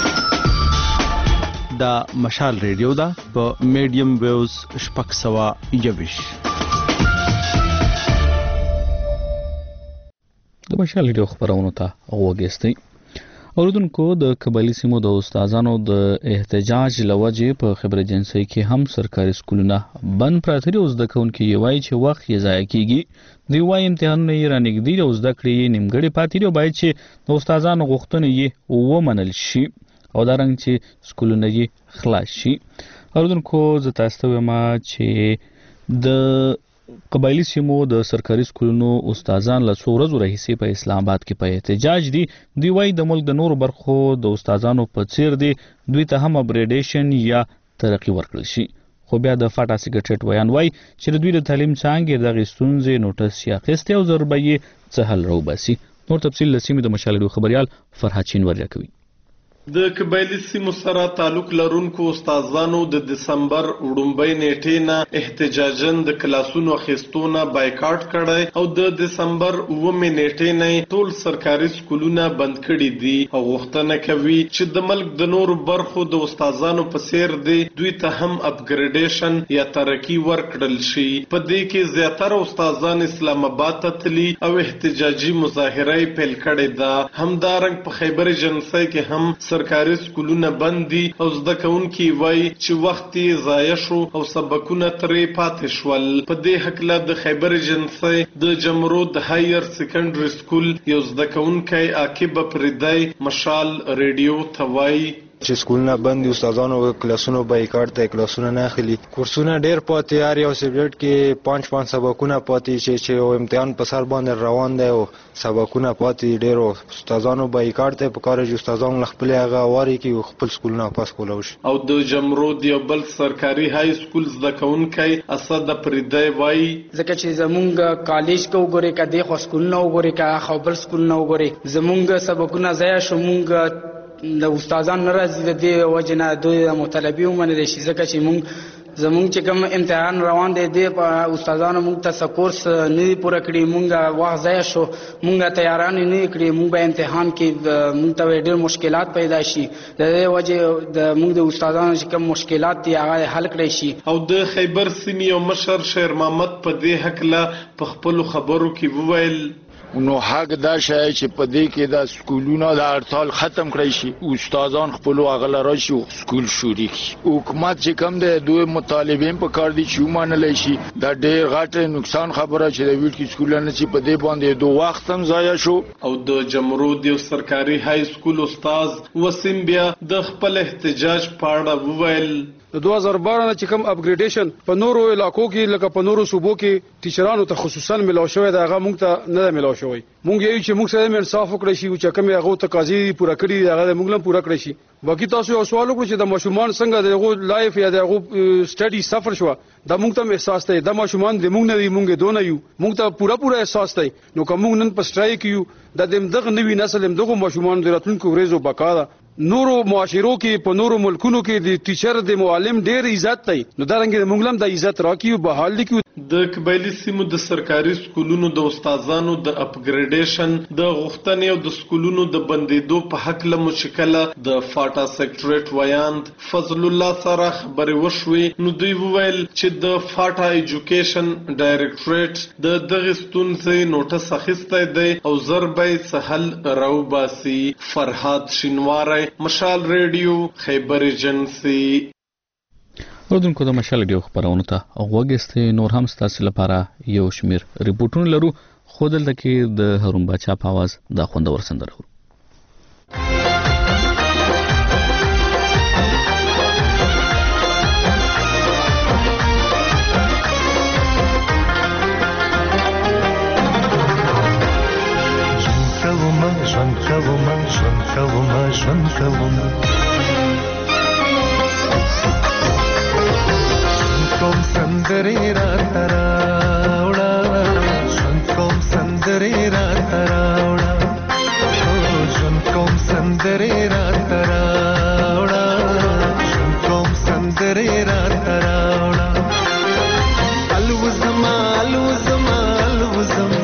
دا مشال ریډیو ده په میډیم ویوز شپږ سوه یویشت. د مشال ریډیو خبرونو ته غوږ اوریدونکو د قبایلي سیمو د استادانو د احتجاج لوجې په خبر ایجنسۍ کې هم سرکاري سکولونه بند پراته دي او زده کوونکي یې وایي چې وخت یې ضایع کیږي. دوی وایي امتحانونه یې رانږدې دي او زده کړې یې نیمګړې پاتې دي او باید چې د استادانو غوښتنې یې ومنل شي او دارنګ چې سکولونه یې خلاص شي. اوریدونکو زه تاسو ته وایم چې د قبایلی سیمو د سرکاري سکولونو استادان له څو ورځو راهیسې په اسلام آباد کې په احتجاج دي. دوی وایي د ملک د نورو برخو د استادانو په څیر دي دوی ته هم اپګریډیشن یا ترقي ورکړل شي. خو بیا د فاټا سیکرټریټ ویان وایي چې د دوی د تعلیم څانګې دغې ستونزې نوټس یې اخیستی او ضرور به یې څه حل راوباسي. نور تفصیل له سیمې د مشال ریډیو خبریال فرحات شینواری راکوي. د قبایلی سیمو سره تعلق لرونکو استادانو د دسمبر وړومبۍ نیټې نه احتجاجاً د کلاسونو اخیستونه بایکاټ کړی او د دسمبر اوومې نیټې نه ټول سرکاري سکولونه بند کړي دي او غوښتنه کوي چې د ملک د نورو برخو د استادانو په څیر دی دوی ته هم اپګریډیشن یا ترقي ورکړل شي. په دې کې زیاتره استادان اسلام آباد ته تللي او احتجاجي مظاهره یې پیل کړې ده. همدارنګه په خیبر ایجنسۍ کې هم سرکاري سکولونه بند دي او زده کوونکي وایي چې وخت یې ضایع شو او سبقونه ترې پاتې شول. په دې هکله د خیبر ایجنسۍ د جمرود هایر سیکنډري سکول یو زده کوونکی عاقب پردی مشال ریډیو ته وایي چې سکولونه بند دي استادانو کلاسونو بایکاټ ته کلاسونه نه اخلي کورسونه ډېر پاتې هر یو سبجیکټ کې پنځ پنځ سبقونه پاتې چې چې امتحان په سر باندې روان دی او سبقونه پاتې ډېر استادانو بایکاټ ته په کار چې استادانو خپل هغه واري کې خپل سکولونه واپس کولای شي. او د جمرود یو بل سرکاري های سکول زده کوونکی اسد پردی وایي ځکه چې زمونږ کالج کې وګورئ که دی خو سکولونه وګورئ که خو بل سکولونه وګورئ زمونږ سبقونه ضایع شو. مونږ د استادان نه راځي د دې وجې نه دوی مطالبې ومنلی شي ځکه چې مونږ زمونږ چې کوم امتحان روان دی د استادانو موږ ته کورس نه پوره کړی، موږ وخت ضایع شو، موږ تیاران نه کړی، موږ به امتحان کې موږ ته ډېر مشکلات پیدا شي. د دې وجه د موږ د استادانو چې کوم مشکلات دي هغه حل کړی شي. او د خیبر سیمې او مشر شیر محمد په دې حق په خپل خبرو کې وویل نو حق دا شای چې په دې کې د سکولونو د هړتال ختم کړی شي، استادان خپل اغل راشي سکول شروع کړي. حکومت چې کم دی دوی مطالبه په کار دي چې ومنل شي. دا ډېر غټ نقصان خبره چې د ویل کې سکولونه چې په دې باندې دوه وخت هم ضایع شو. او د جمرود یو سرکاري های سکول استاد وسیم بیا د خپل احتجاج په اړه وویل د دوه هزار بارہ نه چې کوم اپګریډیشن په نورو علاقو کې لکه په نورو صوبو کې ټیچرانو ته خصوصا ملاو شوی دا هغه موږ ته نه ملاو شوی. موږ یو چې موږ سره انصاف وکړی شي چې کوم هغه تقاضي پوره کړی هغه موږ هم پوره کړی شي. باقي تاسو یو سوال وکړئ چې د ماشومان څنګه دغه لایف یا دغه سټډي سفر شو دا موږ ته احساس دی. د ماشومان د موږ نه دی موږ دونه یو موږ ته پوره پوره احساس دی. نو کوم موږ نن په سټرایک یو د دغه نوی نسل دغه ماشومان د راتلونکو ورځو بقا ده. نورو معاشرو کې په نورو ملکونو کې د ټیچر د معلم ډېر عزت دی. نو دا رنګ موږ هم د عزت راکیو به حال لیکو. د قبایلی سیمو د سرکاري سکولونو د استادانو د اپګریډیشن د غوښتنې او د سکولونو د بندیدو په حق له مشکله د فاټا سیکریټریټ ویاند فضل الله سره خبرې وشوې. نو دوی وویل چې د فاټا ایجوکیشن ډایرکټریټ د دغه ستونزې نوټس اخیستی دی او زر به سهل راوباسي. فرهاد شینواری، مشال ریډیو، خیبر ایجنسی. اوردونکو د مشال ریډیو خبرونه ته غوږیسته نور هم ستاسو لپاره یو شمیر ریپورتونه لرو، خو دلته کې د هارون باچا په आवाज د خوندور سندره ورو. ژوند کوم ژوند کوم ژوند کوم کوم سندرې را تراوړه ژوند کوم سندرې را تراوړه ژوند کوم سندرې را تراوړه ژوند کوم سندرې را تراوړه الوزم الوزم الوزم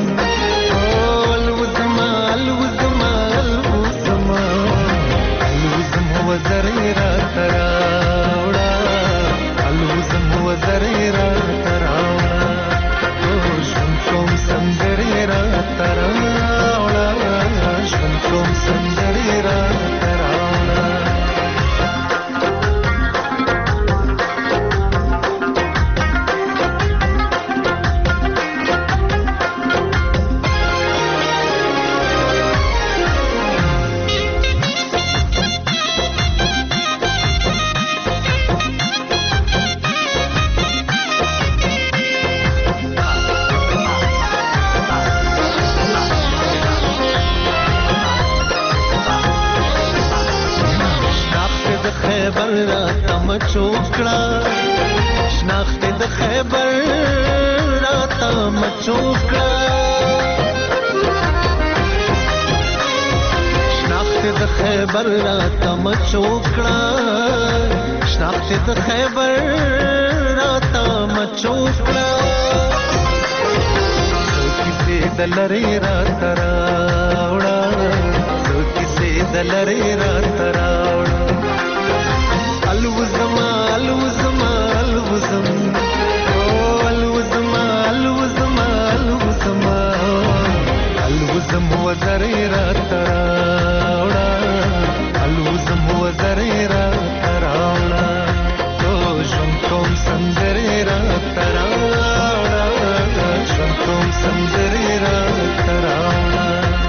وزرې را تراوړه الوزم وزرې را تراوړه ژوند کوم سندرې را تراوړه ژوند کوم سندرې را تراوړه. خیبر را تم چوکړه شناخت د خیبر را تم چوکړه شناخت د خیبر را تم چوکړه شناخت د خیبر را تم چوکړه کیسې د لری را تراوړه کیسې د لری را تراوړه الوزم الوزم الوزم الوزم الوزم الوزم الوزم وزرې را تراوړه الوزم وزرې را تراوړه ژوند کوم سندرې را تراوړه ژوند کوم سندرې را تراوړه.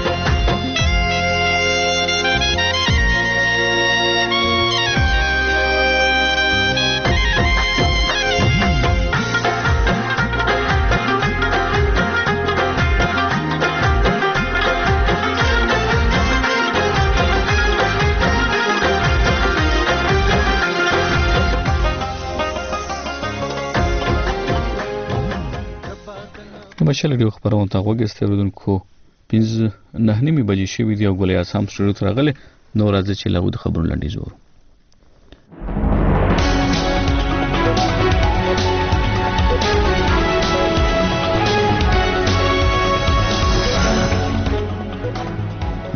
مشال ریډیو خبرونه ته غوږیسته اوریدونکو پنځه نه نیمې بجې شوې دي او ګولې اسام سټوډیو ته راغلي. نو راځي چې لاو د خبرونو لنډیز ورو.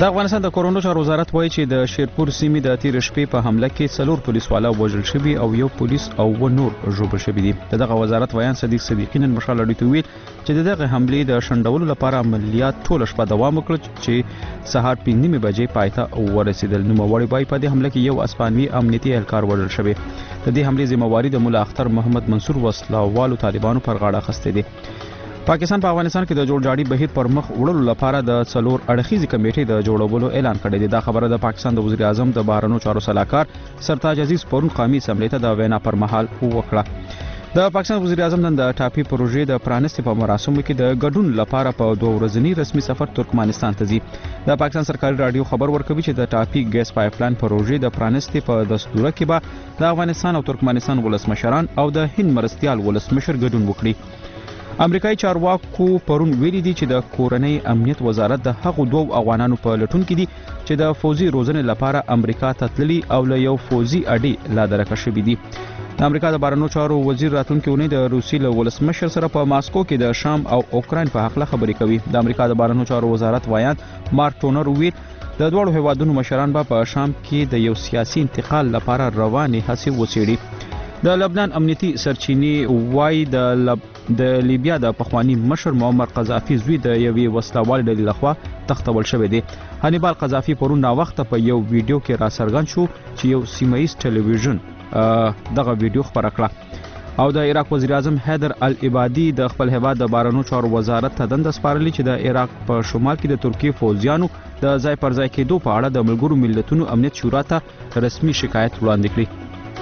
د افغانستان د کورونو چارو وزارت وایي چې د شیرپور سیمې د تیر شپې په حمله کې څلور پولیس والا وژل شوي او یو پولیس او و نور ژوبل شوي دي. دغه وزارت ویان صدیق صدیقی نن مشال اړیته ویل چې دغه حملې د شنډولو لپاره عملیات ټول شپه دوام وکړ چې سهار پنځه نیمې بجې پای ته ورسېدل. نوموړي وایي په دې حمله کې یو اسپانوي امنیتي اهلکار وژل شوی. د دې حملې ذمہواری د مولا اختر محمد منصور وسلوالو طالبانو پر غاړه اخیستې دي. پاکستان په افغانستان کې د جوړجاړي بهیر پر مخ وړلو لپاره د څلور اړخیزې کمیټې د جوړولو اعلان کړی دی. دا خبره د پاکستان د وزیر اعظم د بهرنیو چارو سلاکار سرتاج عزیز پرون قومي اسمبلی ته د وینا پر مهال وکړه. د پاکستان وزیر اعظم نن د ټاپي پروژې د پرانستې په مراسمو کې د ګډون لپاره په دوه ورځنی رسمي سفر ترکمنستان ته ځي. د پاکستان سرکاري رادیو خبر ورکوي چې د ټاپي ګیس پایپلاین پروژې د پرانستې په دستوره کې به د افغانستان او ترکمنستان ولسمشران او د هند مرستیال ولسمشر ګډون وکړي. امریکایي چارواکو پرون ویلي دي چې د کورنۍ امنیت وزارت د هغو دوو افغانانو په لټون کې دي چې د فوزي روزنې لپاره امریکا ته تللي او له یو فوزي اډې لا درکه شوي دي. د امریکا د بهرنیو چارو وزیر راتلونکي اونۍ د روسیې له ولسمشر سره په ماسکو کې د شام او اوکراین په حق له خبرې کوي. د امریکا د بهرنیو چارو وزارت ویان مارک ټونر ویل د دوړو هیوادونو مشران به په شام کې د یو سیاسي انتقال لپاره روانې هڅې وڅېړي. د لبنان امنیتي سرچینې وایي د لب... د لیبیا د پخوانی مشر معمر قذافي زوی د یوې وسلوال ډلې لخوا تختول شوی دی. هانیبال قذافي پرون نا وخت په یو ویډیو کې را څرګند شو چې یو سیمایي ټلویزیون دغه ویډیو خبره کړه او د عراق وزیر اعظم حیدر العبادي د خپل هیواد د بهرنیو چارو وزارت ته دنده سپارلې چې د عراق په شمال کې د ترکیې فوجیانو د ځای پر ځای کېدو په اړه د ملګرو ملتونو امنیت شورا ته رسمي شکایت وړاندې کړي.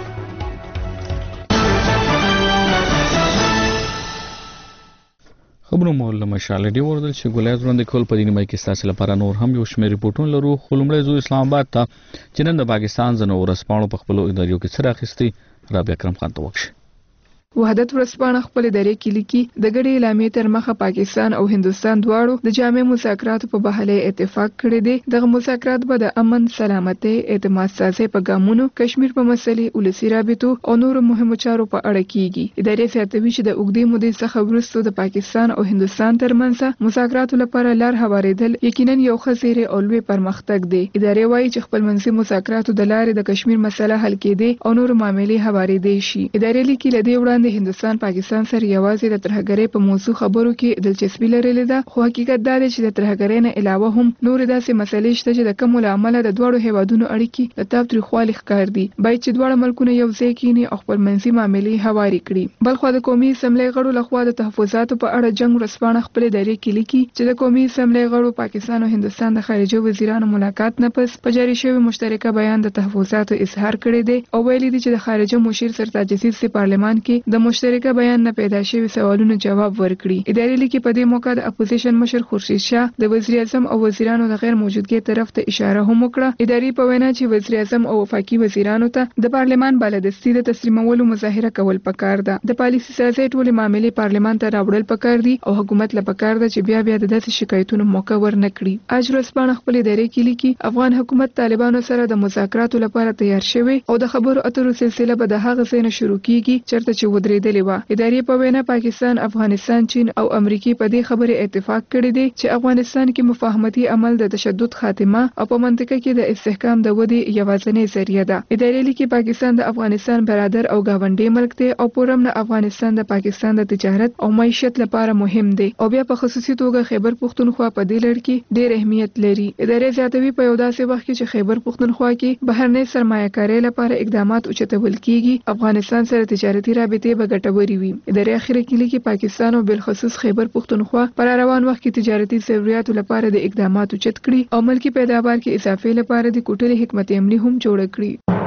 خبرو مو له مشال دی وردل چې ګولای ځوند کول په دیني مې کې ستاسو لپاره نور هم یو شمېر ریپورتونه لرو. خو لومړی زو اسلام آباد ته چې نن د پاکستان زنو ورسپانو په خپل اداریو کې سره اخیستي رابعه اکرم خان ته وکړي. وحدت ورځپاڼه خپل ادارې کې لیکي د ګډې اعلامیې تر مخه پاکستان او هندستان دواړو د جامع مذاکراتو په بهاله اتفاق کړی دی. دغه مذاکرات به د امن، سلامتۍ، اعتماد سازۍ په ګامونو، کشمیر په مسلې، ولسي رابطو او نورو مهمو چارو په اړه کیږي. ادارې زیاتوي چې د اوږدې مودې څخه وروسته د پاکستان او هندستان ترمنځ مذاکراتو لپاره لار هوارېدل یقینا یو ښه زیری او لوی پرمختګ دی. ادارې وایي چې خپلمنځي مذاکراتو د لارې د کشمیر مسله حل کېدی او نورو معاملې هوارېدی شي. ادارې لیکي له دې وړاندې د هندستان پاکستان سره یوازې د ترهګرۍ په موضوع خبرو کې دلچسپي لرلې ده، خو حقیقت دا دی چې د ترهګرۍ نه علاوه هم نورې داسې مسلې شته چې د کومو له امله د دواړو هیوادونو اړیکې د تاوتریخوالي ښکار دي. باید چې دواړه ملکونه یو ځای کېني او خپلمنځي معاملې هوارې کړي. بلخوا د قومي اسمبلۍ غړو لخوا د تحفظاتو په اړه جنګ ورځپاڼه خپل ادارې کې لیکي چې د قومي اسمبلۍ غړو پاکستان او هندستان د خارجه وزیرانو ملاقات نه پس په جاري شوی مشترکه بیان د تحفظاتو اظهار کړی دی او ویلي دي چې د خارجه مشیر سرتاج عزیز په پارلمان کې د مشترکه بیان نه پیدا شوی سوالونو جواب ورکړي. ادارې لیکي په دې موقع د اپوزیشن مشر خورشید شاه د وزیر اعظم او وزیرانو د غیر موجودګۍ طرف ته اشاره هم وکړه. ادارې په وینا چې وزیر اعظم او وفاقي وزیرانو ته د پارلمان بالادستي د تسلیمولو مظاهره کول پکار ده. د پالیسي سازۍ ټولې معاملې پارلمان ته راوړل پکار دي او حکومت له پکار ده چې بیا بیا د داسې شکایتونو موقع ورنکړي. اج ورځپاڼه خپل ادارې کې لیکي افغان حکومت طالبانو سره د مذاکراتو لپاره تیار شوی او د خبرو اترو سلسله به د هغه ځای نه شروع کیږي چرته چې ودرېدلې وه. ادارې په وینا پاکستان، افغانستان، چین او امریکا په دې خبره اتفاق کړی دی چې افغانستان کې مفاهمتي عمل د تشدد خاتمه او په منطقه کې د استحکام د ودې یوازینی ذریعہ ده. ادارې لیکي پاکستان د افغانستان برادر او گاونډي ملک دی او پورم نه افغانستان د پاکستان د تجارت او معیشت لپاره مهم دی او بیا په خصوصي توګه خیبر پختونخوا په دې لړ کې ډېر اهمیت لري. ادارې زیاتوي په یو داسې وخت کې چې خیبر پختونخوا کې بهرنۍ سرمایه‌کارۍ لپاره اقدامات اوچتول کیږي افغانستان سره تجارتي رابطې به ګټورې وي. ادارې اخر کې لیکي پاکستان او بالخصوص خیبر پختونخوا پر روان وخت کې تجارتي ضرورتو لپاره د اقداماتو چت کړي او ملکی پیداوار کې اضافه لپاره د کوټلې حکمت عملی هم جوړ کړي.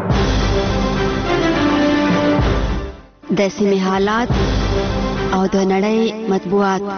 د سیمې حالات او د نړۍ مطبوعات.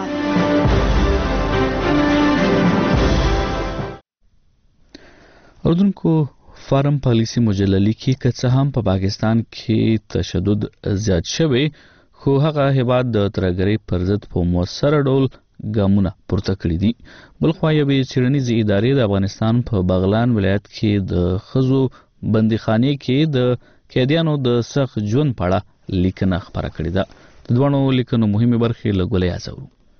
اردن کو فارم پالیسی مجله لیکي که څه هم په پاکستان کې تشدد زیات شوی خو هغه هیواد د ترهګرۍ پر ضد په مؤثر ډول ګامونه پورته کړي دي. بلخوا یوې څېړنیزې ادارې د افغانستان په بغلان ولایت کې د ښځو بندیخانې کې د قیدیانو د سخت ژوند په اړه لیکنه خپره کړې ده. د دواړو لیکنو مهمې برخې له ګولۍ ازورو.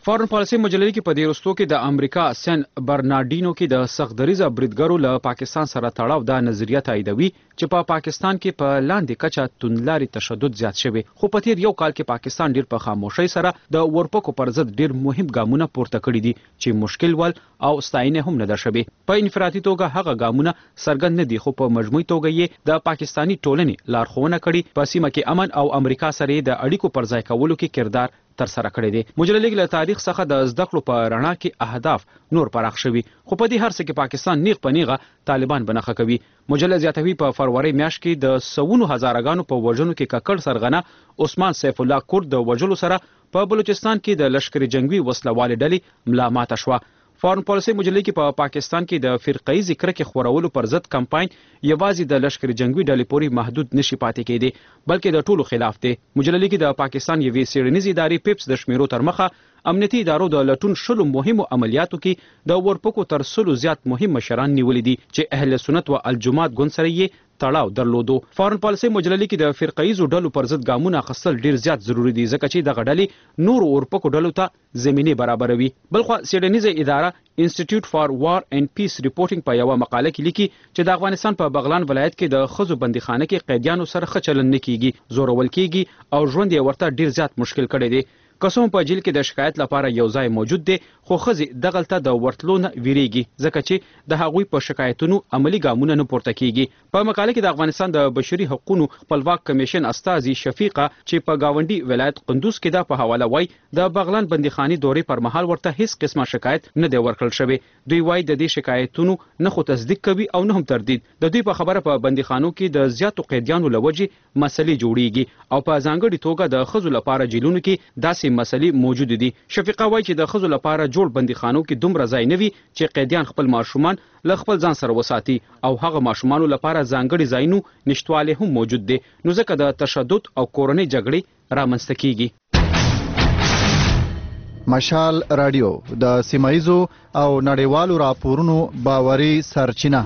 فارن پالیسي مجلې کې په دې وروستو کې د امریکا سن برنارډینو کې د سختدریزه بریدګرو له پاکستان سره تړاو دا نظریه تاییدوي چې په پاکستان کې په لاندې کچه توندلاري تشدد زیات شوی خو په تیر یو کال کې پاکستان ډیر په خاموشۍ سره د ورپکو پر ضد ډیر مهم ګامونه پورته کړي دي چې مشکل ول او ستاینه هم نه درشوي په انفرادي توګه هغه ګامونه څرګند نه دي خو په مجموعي توګه یې د پاکستانی ټولنې لارښوونه کړي په سیمه کې امن او امریکا سره د اړیکو پر ځای کولو کې کردار تر سره کړی دی مجلې له تاریخ څخه د زده کړو په رڼا کې اهداف نور پراخ شوي خو په دې هر څه کې پاکستان نیغ په نیغه طالبان بنخښه کوي مجلې زیاتوي په فروری میاشت کې د سوونو هزارګانو په وژنو کې ککړ سرغنه عثمان سیف الله کورد د وژلو سره په بلوچستان کې د لشکري جنگي وسلوالې ډلې ملا ماته شوه فارن پالیسي مجلې کې په پاکستان کې د فرقه‌ای ذکر کې خورولو پر ضد کمپاین یوازې د لشکري جنگي ډلې پورې محدود نشي پاتې کېدی بلکې د ټولو خلاف دی مجلې کې د پاکستان یوې څېړنیزې ادارې پیپس د شمیرو تر مخه امنیتي ادارو د لټون شلو مهمو عملیاتو کې د ورپکو تر سلو زیات مهم مشران نیولې دي چې اهل سنت و الجماعت ګوند سره یې تړاو درلودو فارن پالیسي مجلې کې د فرقه‌ایزو ډلو پر ضد ګامونه اخیستل ډیر زیات ضروری دي ځکه چې دغه ډلې نور ورپکو ډلو ته زمینه برابروي بلخو څېړنیزه اداره انسټیټیوټ فار وار اینڈ پیس ریپورټینګ په یوه مقاله کې لیکي چې د افغانستان په بغلان ولایت کې د ښځو بندیخانه کې قیدیانو سره ښه چلند نه کیږي زورول کیږي او ژوند یې ورته ډیر زیات مشکل کړی دی قسم په جیل کې د شکایت لپاره یو ځای موجود دی خو ښځې دغلته د ورتلو نه ویریږي ځکه چې د هغوی په شکایتونو عملی ګامونه نه پورته کیږي په مقاله کې د افغانستان د بشري حقوقو خپلواک کمیشن استازي شفیقه چې په گاونډي ولایت قندوز کې د په حواله وای د بغلان بندیخانې دورې پر مهال ورته هیڅ قسمه شکایت نه دی ورکړل شوی دوی وای د دې شکایتونو نه خو تصدیق کوي او نه هم تردید د دوی په خبره په بندیخانو کې د زیاتو قیدیانو لوجې مسلې جوړیږي او په ځانګړي توګه د ښځو لپاره جیلونو کې داسې مسلې موجود دي شفیقه وای چې د ښځو لپاره جوړ بندیخانو کې دومره ځای نه وي چې قیدیان خپل ماشومان له خپل ځان سره وساتي او هغه ماشومانو لپاره ځانګړي ځایونو نشټوالی هم موجود دي نو ځکه د تشدد او کورنۍ جګړې رامنځته کیږي مشال رادیو د سیمایزو او نړیوالو راپورونو باوري سرچینه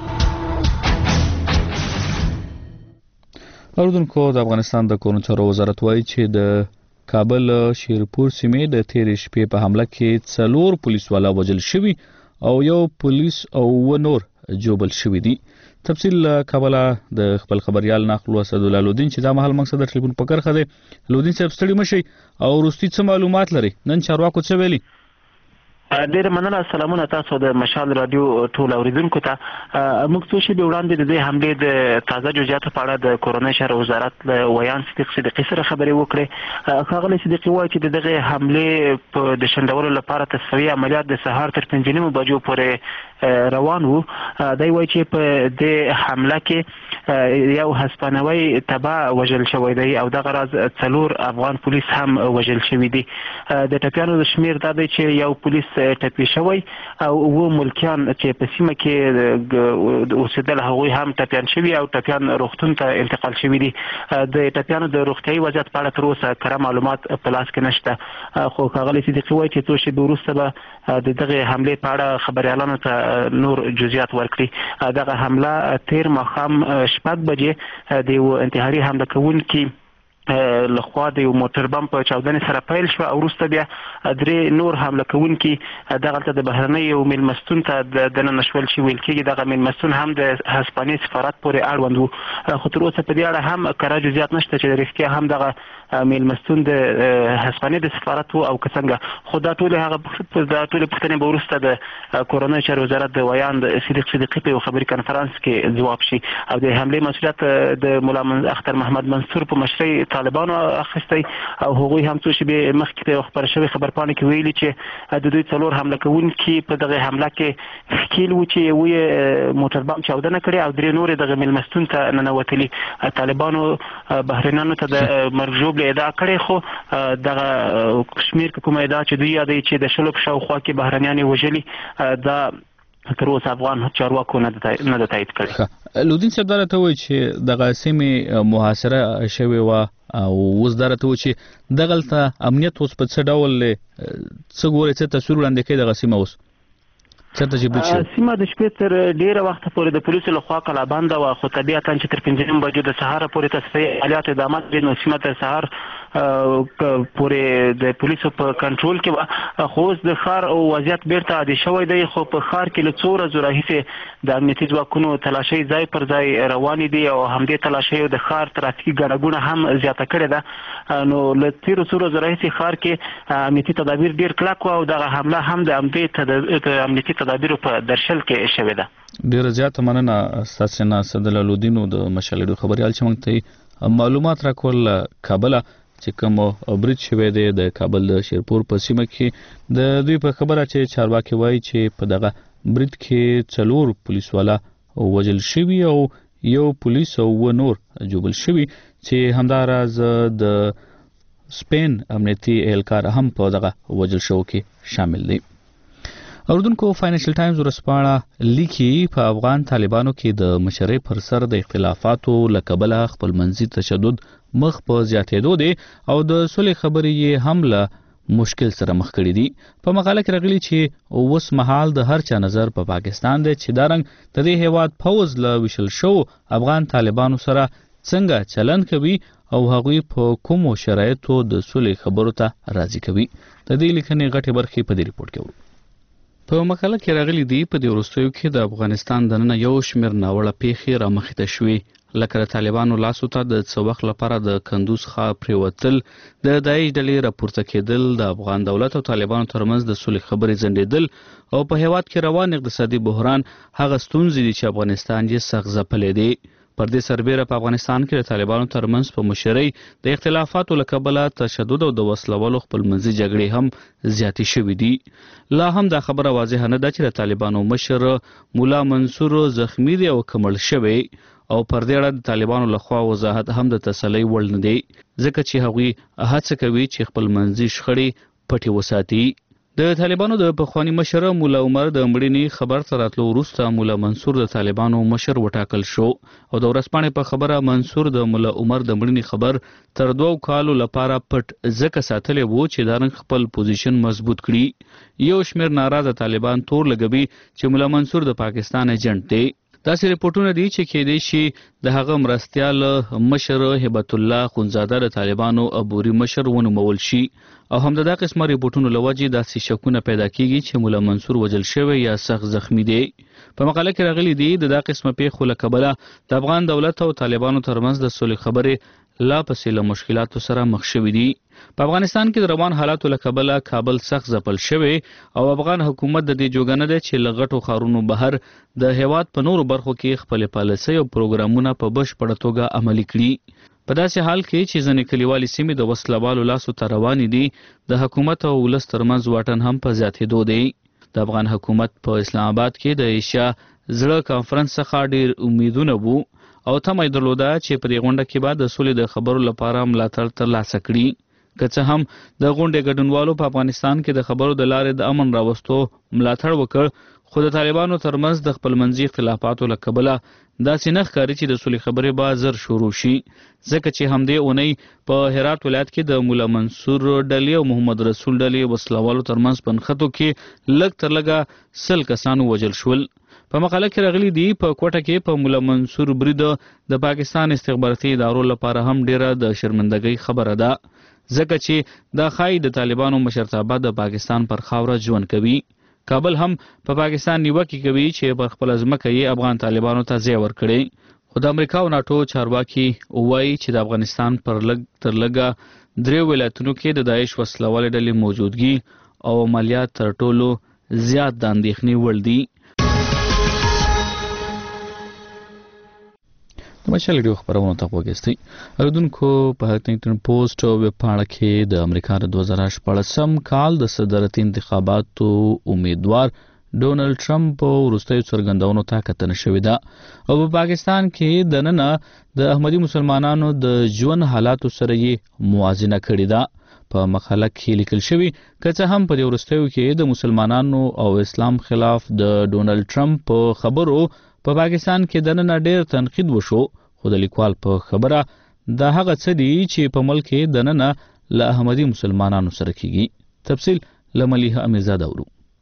اوردونکو د افغانستان د کورنیو چارو وزارت وایي چې د کابل شیرپور سیمې د تیرې شپې په حمله کې څلور پولیس والا وژل شوي او یو پولیس او و نور جوبل شوي دي تفصیل کابل د خپل خبريال ناخلو اسد الله لودین چې دا مهال مقصد د ټلیفون پکړ خده لودین صاحب ستړي مشي او روستي څه معلومات لري نن چارواکو څه ویلي ډیر مننه سلامونه تاسو د مشال رادیو ټول اوریدونکو ته موږ څو شی به وړاندې د دې حمله د تازه جزئیات په اړه د کورونای شهر وزارت له ویان صدیق صدیقي سره خبرې وکړې خاغلی صدیقي وایي چې دغه حمله په د شندولو لپاره تسویه عملیات د سهار تر پنځه نیمو بجو پورې روان وو دا وایي چې په دې حمله کې یو هسپانوي تبع وژل شوی دی او دغه راز څلور افغان پولیس هم وژل شوی دي د ټپیانو د شمیر دا دی چې یو پولیس ټپي شوی او و ملکیان چې په سیمه کې اوسېدل هغوی هم ټپیان شوي او ټپیان روغتون ته انتقال شوي دي د ټپیانو د روغتیایي وضعیت په اړه تر اوسه کره معلومات په لاس کې نشته خو ښاغلی صدیقي وایي چې څو شېبې وروسته به د دغې حملې په اړه خبریالانو ته نور جزئیات ورکړي دغه حمله تیر ماښام شپږ بجې د یو انتحاري حمله کوونکي لخوا د یو موټر بم په چاودنې سره پیل شو او وروسته بیا درې نور حمله کوونکي دغلته د بهرنۍ یو میلمستون ته دننه شول چې ویل کېږي دغه میلمستون هم د هسپانیې سفارت پورې اړوند وو خو تر اوسه په دې اړه هم کره جزئیات نشته چې رښتیا هم دغه میلمستون د هسپانیې د سفارت وو او که څنګه خو دا ټولې هغه دا ټولې پوښتنې به وروسته د کورنۍ چارو وزارت د ویان د صدیق صدیقي په یو خبري کنفرانس کې ځواب شي او د حملې مسؤلیت د مولا اختر محمد منصور په مشرۍ طالبانو اخیستی او هغوی هم څو شېبې مخکې په خبر شوی خبرپاڼه کې ویلي چې د دوی څلور حمله کوونکي په دغه حمله کې ښکیل وو چې یو موټر بم چاودنه کړې او درې نورې دغه میلمستون ته ننوتلي طالبانو بهرنیانو ته د مرګ ژوبلې ادعا کړې خو دغه کشمیر کې کومه ادعا چې دوی یادوي چې د شلو په شاوخوا کې بهرنیان یې وژلي دا تر اوسه افغان چارواکو نه ده تایید کړی لودین صاحب دا راته وایي چې دغه سیمې محاصره شوې وه او اوس دا راته وایي چې دغلته امنیت اوس په څه ډول څه ګورې څه تصویر وړاندې کوي دغه سیمه اوس چېرته چې برید شوی سیمه د شپې تر ډېره وخته پورې د پولیسو لخوا کلابنده وه خو طبیعتا چې تر پنځه نیمو بجو د سهاره پورې تصفیې عملیات ادامه لري نو سیمه تر سهار پورې د پولیسو په کنټرول کې خو د ښار وضعیت بیرته عادي شوی دی. خو په ښار کې له څو ورځو راهیسې د امنیتي ځواکونو تلاشۍ ځای پر ځای روانې دي او همدې تلاشیو د ښار ترافیکي ګڼه ګوڼه هم زیاته کړې ده. نو له تېرو څو ورځو راهیسې ښار کې امنیتي تدابیر ډېر کلک وو او دغه حمله هم د همدې امنیتي تدابیرو په درشل کې شوې ده. ډېره زیاته مننه ستاسې نه سدل الودینو د مشال ریډیو خبریال چې موږ ته معلومات راکول کابل چې کوم برید شوی دی د کابل د شیرپور په سیمه کې د دوی په خبره چې چارواکي وایي چې په دغه برید کې څلور پولیس والا وژل شوي او یو پولیس او و نور جوبل شوي چې همداراز د سپین امنیتي اهلکار هم په دغه وژل شو کې شامل دی. اردوونکو فاینانشل ټایمز ورسپاڼه لیکي په افغان طالبانو کې د مشرۍ پر سر د اختلافاتو له کبله خپلمنځي تشدد مخ په زیاتېدو دی او د صلح خبرې یې هم له مشکل سره مخ کړي دي. په مقاله کې راغلي چې اوس مهال د هر چا نظر په پاکستان دی چې دا رنګ د دې هیواد پوز له وشل شو افغان طالبانو سره څنګه چلن کوي او هغوی په کومو شرایطو د صلح خبرو ته راضي کوي. د دې لیکنې غټې برخې په دې ریپورت کې ورو. په مقاله کې راغلي دي په دې وروستیو کې د افغانستان دننه یو شمېر ناوړه پیښې رامخې ته شوې، لکه د طالبانو لاسو ته د څه وخت لپاره د کندوز ښار پرېوتل، د داعش ډلې راپورته کېدل، د افغان دولت او طالبانو ترمنځ د صلح خبرې ځنډېدل او په هېواد کې روان اقتصادي بحران هغه ستونزې دي چې افغانستان یې سخت ځپلی دی. پر دې سربیره په افغانستان کې د طالبانو ترمنځ په مشرۍ د اختلافاتو له کبله تشدد او د وسلوالو خپلمنځي جګړې هم زیاتې شوې دي. لا هم دا خبره واضحه نه ده چې د طالبانو مشر مولا منصور زخمی دی او کمړ شوی او پر دې اړه د طالبانو لخوا وضاحت هم د تسلۍ وړ نه دی، ځکه چې هغوی هڅه کوي چې خپلمنځي شخړې پټې وساتي. د طالبانو د پخوانی مشر مولا عمر د مړینې خبر تر راتلو وروسته مولا منصور د طالبانو مشر وټاکل شو او د ورځپاڼې په خبره منصور د مولا عمر د مړینې خبر تر دوو کالو لپاره پټ ځکه ساتلی وو چې دا رنګ خپل پوزیشن مضبوط کړي. یو شمېر ناراضه طالبان تور لګوي چې مولا منصور د پاکستان ایجنټ دی. داسې رپورټونه دي چې کېدای شي د هغه مرستیال مشر هبت الله خونزاده د طالبانو عبوري مشر ونومول شي او هم د دا قسمه رپورټونو له وجې داسې شکونه پیدا کیږي چې مولا منصور وژل شوی یا سخت زخمی دی. په مقاله کې راغلي دي د دا قسمه پیښو له کبله د افغان دولت او طالبانو ترمنځ د صلح خبرې لا پسې له مشکلاتو سره مخ شوي دي. په افغانستان کې د روان حالاتو له کبله کابل سخت ځپل شوی او افغان حکومت د دې جوګه نه دی چې له غټو ښارونو بهر د هیواد په نورو برخو کې خپلې پالیسۍ او پروګرامونه په بشپړه توګه عملي کړي. په داسې حال کې چې ځینې کلیوالي سیمې د وسلوالو لاسو ته روانې دي، د حکومت او ولس ترمنځ واټن هم په زیاتېدو دی. د افغان حکومت په اسلام آباد کې د ایشیا زړه کانفرنس څخه ډېر امیدونه وو او تمه یې درلوده چې په دې غونډه کې به د سولې د خبرو لپاره ملاتړ ترلاسه کړي. که څه هم د غونډې ګډونوالو په افغانستان کې د خبرو د لارې د امن راوستو ملاتړ وکړ، خو د طالبانو ترمنځ د خپلمنځي اختلافاتو له کبله داسې نه ښکاري چې د سولې خبرې به زر شروع شي، ځکه چې همدې اونۍ په هرات ولایت کې د مولا منصور ډلې او محمد رسول ډلې وسلوالو ترمنځ په نښتو کې لږ تر لږه سل کسانو وژل شول. په مقاله کې راغلي دي په کوټه کې په مولا منصور برید د پاکستان استخباراتي ادارو لپاره هم ډیره د شرمندګۍ خبره ده، ځکه چې دا ښایي د طالبانو مشرتابه د پاکستان پر خاوره ژوند کوي. کابل هم په پاکستان نیوکې کوي چې پر خپله ځمکه یې افغان طالبانو ته ځای ورکړی، خو د امریکا او ناټو چارواکي وایي چې د افغانستان پر لږ تر لږه درې ولایتونو کې د داعش وسلوالې ډلې موجودګي او عملیات تر ټولو زیات د اندېښنې وړ دي. د مشال ریډیو خبرونو ته وګورئ. اردوونکو په هنټینګټن پوسټ ویب پاڼه کې د امریکا د دوه زره شپاړسم کال د صدارتي انتخاباتو امیدوار ډونالد ټرمپ وروستیو څرګندونو ته کتنه شوې ده او په پاکستان کې دننه د احمدي مسلمانانو د ژوند حالاتو سره یې موازنه کړې ده. په مقاله کې لیکل شوي که څه هم په دې وروستیو کې د مسلمانانو او اسلام خلاف د ډونالد ټرمپ په خبرو په پاکستان کې دننه ډېر تنقید وشو، خو د لیکوال په خبره دا هغه څه دي چې په ملک کې دننه له احمدي مسلمانانو سره کیږي. تفصیل له ملیحه امیرزاده ورو.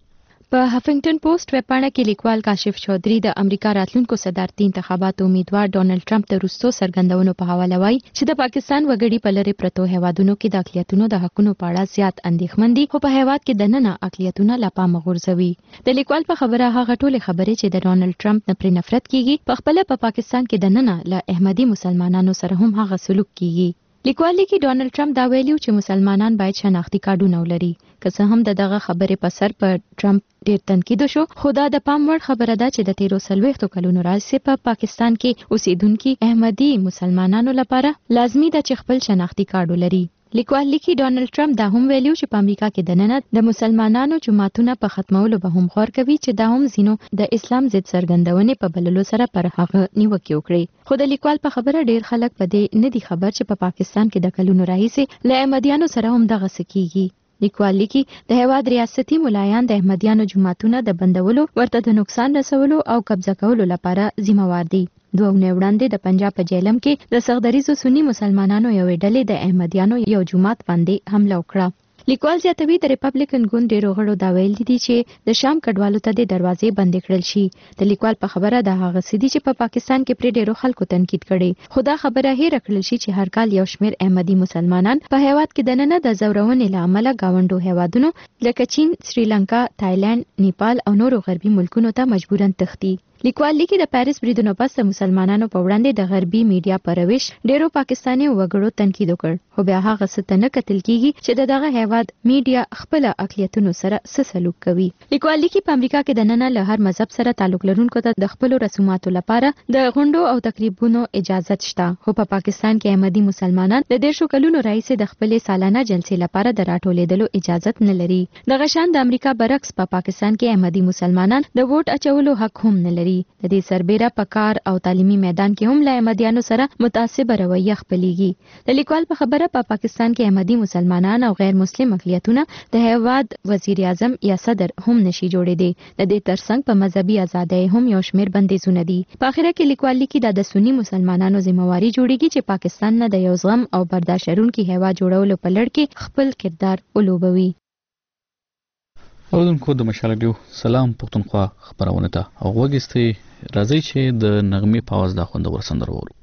په هفنګټن پوسټ ویب پاڼه کې لیکوال کاشف چودھری د امریکا راتلونکو صدارتي انتخاباتو امیدوار ډونالد ټرمپ ته وروستو څرګندونو په حواله وایي چې د پاکستان وګړي په لرې پرتو هیوادونو کې د اقلیتونو د حقونو په اړه زیات اندېښمن دي، خو په هیواد کې دننه اقلیتونه لا پامه غورځوي. د لیکوال په خبره هغه ټولې خبرې چې د ډونالد ټرمپ نه پرې نفرت کیږي، په خپل په پاکستان کې دننه له احمدي مسلمانانو سره هم هغه سلوک کیږي. لیکوال لیکي ډونالد ټرمپ دا ویلي چې مسلمانان باید شناختی کارډونه ولري. که څه هم د دغه خبرې په سر په ټرمپ ډیر تنقید شو، خو دا د پام وړ خبره ده چې د تیرو څلوېښتو کلونو راهیسې په پاکستان کې اوسیدونکي احمدي مسلمانانو لپاره لازمي ده چې خپل شناختی کارډ ولري. لیکوال لیکي ډونالد ټرمپ دا هم ویلي چې په امریکا کې دننه د مسلمانانو جماعتونه په ختمولو به هم غور کوي چې دا هم ځینو د اسلام ضد څرګندونې په بللو سره پر هغه نیوکې وکړي. خو د لیکوال په خبره ډیر خلک په دې نه دي خبر چې په پا پاکستان کې د کلونو راهیسې له احمدیانو سره هم دغه څه کیږي. لیکوال لیکي د هیواد ریاستي ملایان د احمدیانو جماعتونه د بندولو، ورته د نقصان رسولو او قبضه کولو لپاره ذمہوار دي. دوه اونۍ وړاندې د پنجاب په جیلم کې د سغدریزو سنی مسلمانانو یوې ډلې د احمدیانو یو جماعت باندې حمله وکړه. لیکوال زیاتوي د ریپبلیکن ګوند ډیرو غړو دا ویلي دي چې د شام کډوالو ته د دروازې بندې کړل شي. د لیکوال په خبره د هغه څه دي چې په پاکستان کې پرې ډیرو خلکو تنقید کړي، خو دا خبره هېره کړل شي چې هر کال یو شمېر احمدي مسلمانان په هیواد کې دننه د زورونې له امله گاونډو هیوادونو لکه چین، سریلانکا، تایلند، نیپال او نورو غربي ملکونو ته مجبورن تښتي. لیکوال لیکي د پاریس بریدونو پس د مسلمانانو په وړاندې د غربي میډیا په روش ډیرو پاکستاني وګړو تنقید وکړ، خو بیا هغه څه ته نه کتل کیږي چې د دغه هیواد میډیا خپل اقلیتونو سره څه سلوک کوي. لیکوال لیکي په امریکا کې دننه له هر مذهب سره تعلق لرونکو ته د خپل رسوماتو لپاره د غونډو او تقریبونو اجازه شته، خو په پاکستان کې احمدي مسلمانان د دیرشو کلونو راهیسې د خپل سالانه جلسې لپاره د راټولېدلو اجازه نه لري. دغه شان د امریکا برعکس په پا پاکستان کې احمدي مسلمانان د ووټ اچولو حق هم نه لري. د دې سربېره په کار او تعلیمي میدان کې هم له احمدیانو سره متعصبه رویه خپلېږي. د لیکوال په خبره په پا پاکستان کې احمدي مسلمانان او غیر مسلم اقلیتونه د هیواد وزیر اعظم یا صدر هم نشي جوړېدی. د دې ترڅنګ په مذهبي ازادۍ هم یو شمېر بندیزونه دي. په اخره کې لیکوال لیکي دا د سنی مسلمانانو ذمہواري جوړیږي چې پاکستان نه د یو زغم او برداشت لرونکي هیواد جوړولو په لړ کې خپل کردار ولوبوي. اوردونکو د مشال رادیو سلام پښتونخوا خبرونه ته اوغوګستي راځي چې د نغمې په आवाज د خوندور سندرو ورو.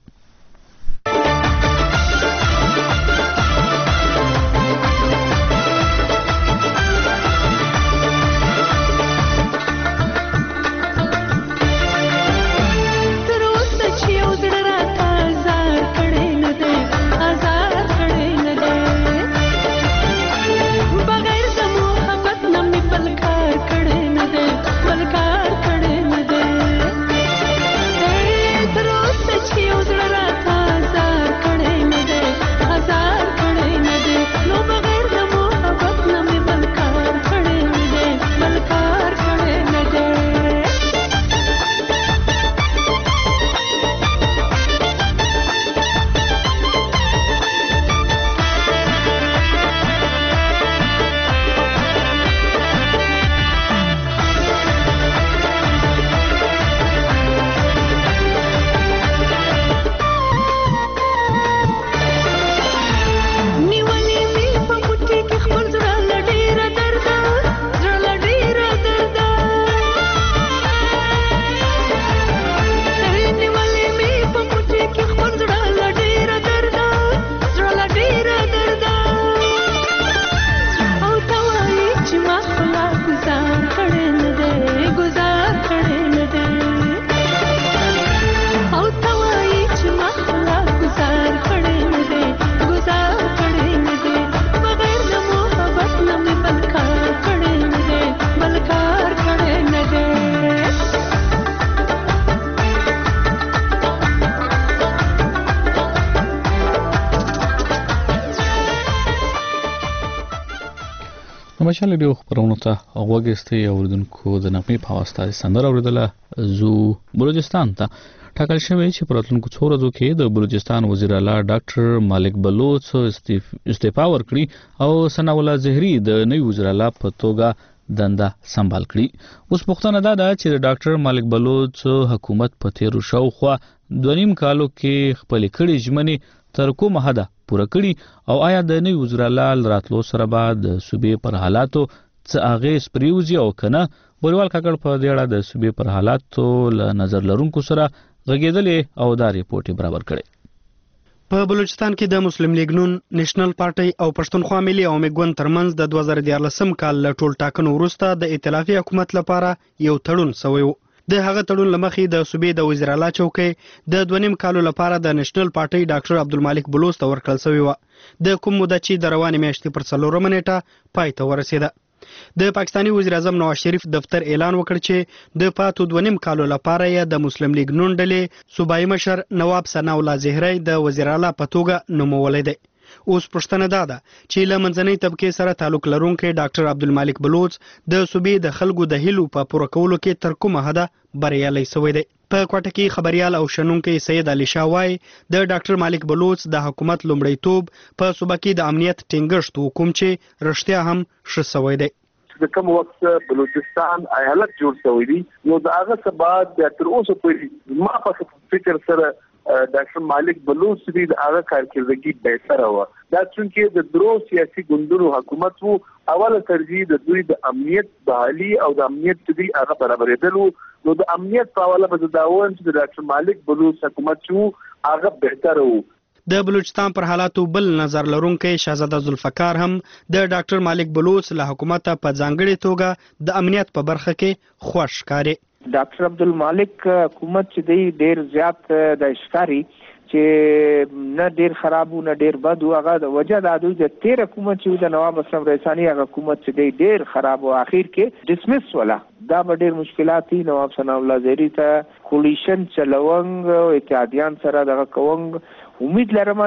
مشال ډیو خبرونه ته اوغوګستي اوردونکو د نغمې په واسطه سندره اوریدله. زو بلوچستان ته ټاکل شوی چې په راتلونکو څو ورځو کې د بلوچستان وزیر اعلی ډاکټر مالک بلوچ استعفا ورکړي او ثناء الله زهري د نوي وزیر اعلی په توګه دنده سمبال کړي. اوس پوښتنه دا ده چې د ډاکټر مالک بلوچ حکومت په تیرو شاوخوا دوه نیم کالو کې خپل کړي ژمنې تر کومه حده پوره کړي او آیا د نوي وزیر اعلی راتلو سره به د صوبې پر حالاتو څه اغېز پرېوځي او کنه بوریوال کاکړ په دې اړه د صوبې پر حالاتو له نظر لرونکو سره غږېدلې او دا ریپورت برابر کړي. په بلوچستان کې د مسلم لیگ نون، نېشنل پارټي او پښتونخوا ملي او میګون ترمنځ د دوه زره دیارلسم کال له ټول ټاکنو وروسته د ائتلافي حکومت لپاره یو تړون شوی و. د هغه تړون له مخې د صوبې د وزیر اعلی چوکۍ د دوه نیم کالو لپاره د نېشنل پارټي ډاکټر عبدالمالک بلوچ ته ورکړل شوې وه. د کوم موده چې د روانې میاشتې پر څلورمه نیټه پای ته ورسېده. د پاکستاني وزیر اعظم نواز شریف دفتر اعلان وکړ چې د پاتو دوه نیم کالو لپاره یې د مسلم لیگ نون ډلې صوبایي مشر نواب ثناء الله زهري د وزیر اعلی په توګه نومولی دی. اوس پوښتنه دا ده چې له منځنۍ طبقې سره تعلق لرونکی ډاکټر عبدالمالک بلوچ د صوبې د خلکو د هیلو په پوره کولو کې تر کومه حده بریالی شوی دی. په کوټه کې خبريال او شنونکی سید علي شاه وایي د ډاکټر مالک بلوچ د حکومت لومړیتوب په صوبه کې د امنیت ټینګښت وکوم چې رښتیا هم ښه شوی دی. د کوم وخت بلوچستان ایالت جوړ شوی دی نو د هغه څخه بعد تر اوسه پورې ما په فکر سره ډاکټر مالک بلوچ دی د هغه کارکردګي بهتره و. دا څنګه د درو سیاسي ګوندونو حکومت وو، اوله ترجیح د دوی د امنیت بحالي او د امنیت دی هغه برابرېدل. نو د امنیت په حواله به دا وایم چې د ډاکټر مالک بلوچ حکومت وو هغه بهتره وو. د بلوچستان پر حالاتو بل نظر لرونکی شهزاده ذوالفقار هم د ډاکټر مالک بلوچ له حکومت په ځانګړې توګه د امنیت په برخه کې خوښ ښکاري. ډاکټر عبدالمالک حکومت چې دی ډیر زیات د ښکاری چې نه ډیر خراب و نه ډیر بد و. هغه د وجه د دوی د تیر حکومت چې د نواب اسلام رئیسانی هغه حکومت چې دی ډیر خراب و، اخر کې ډسمس ولا دا به ډیر مشکلات دي. نواب ثناء الله زهري ته کولیشن چلونګ او اتحادیان سره دغه کوونګ امید لرم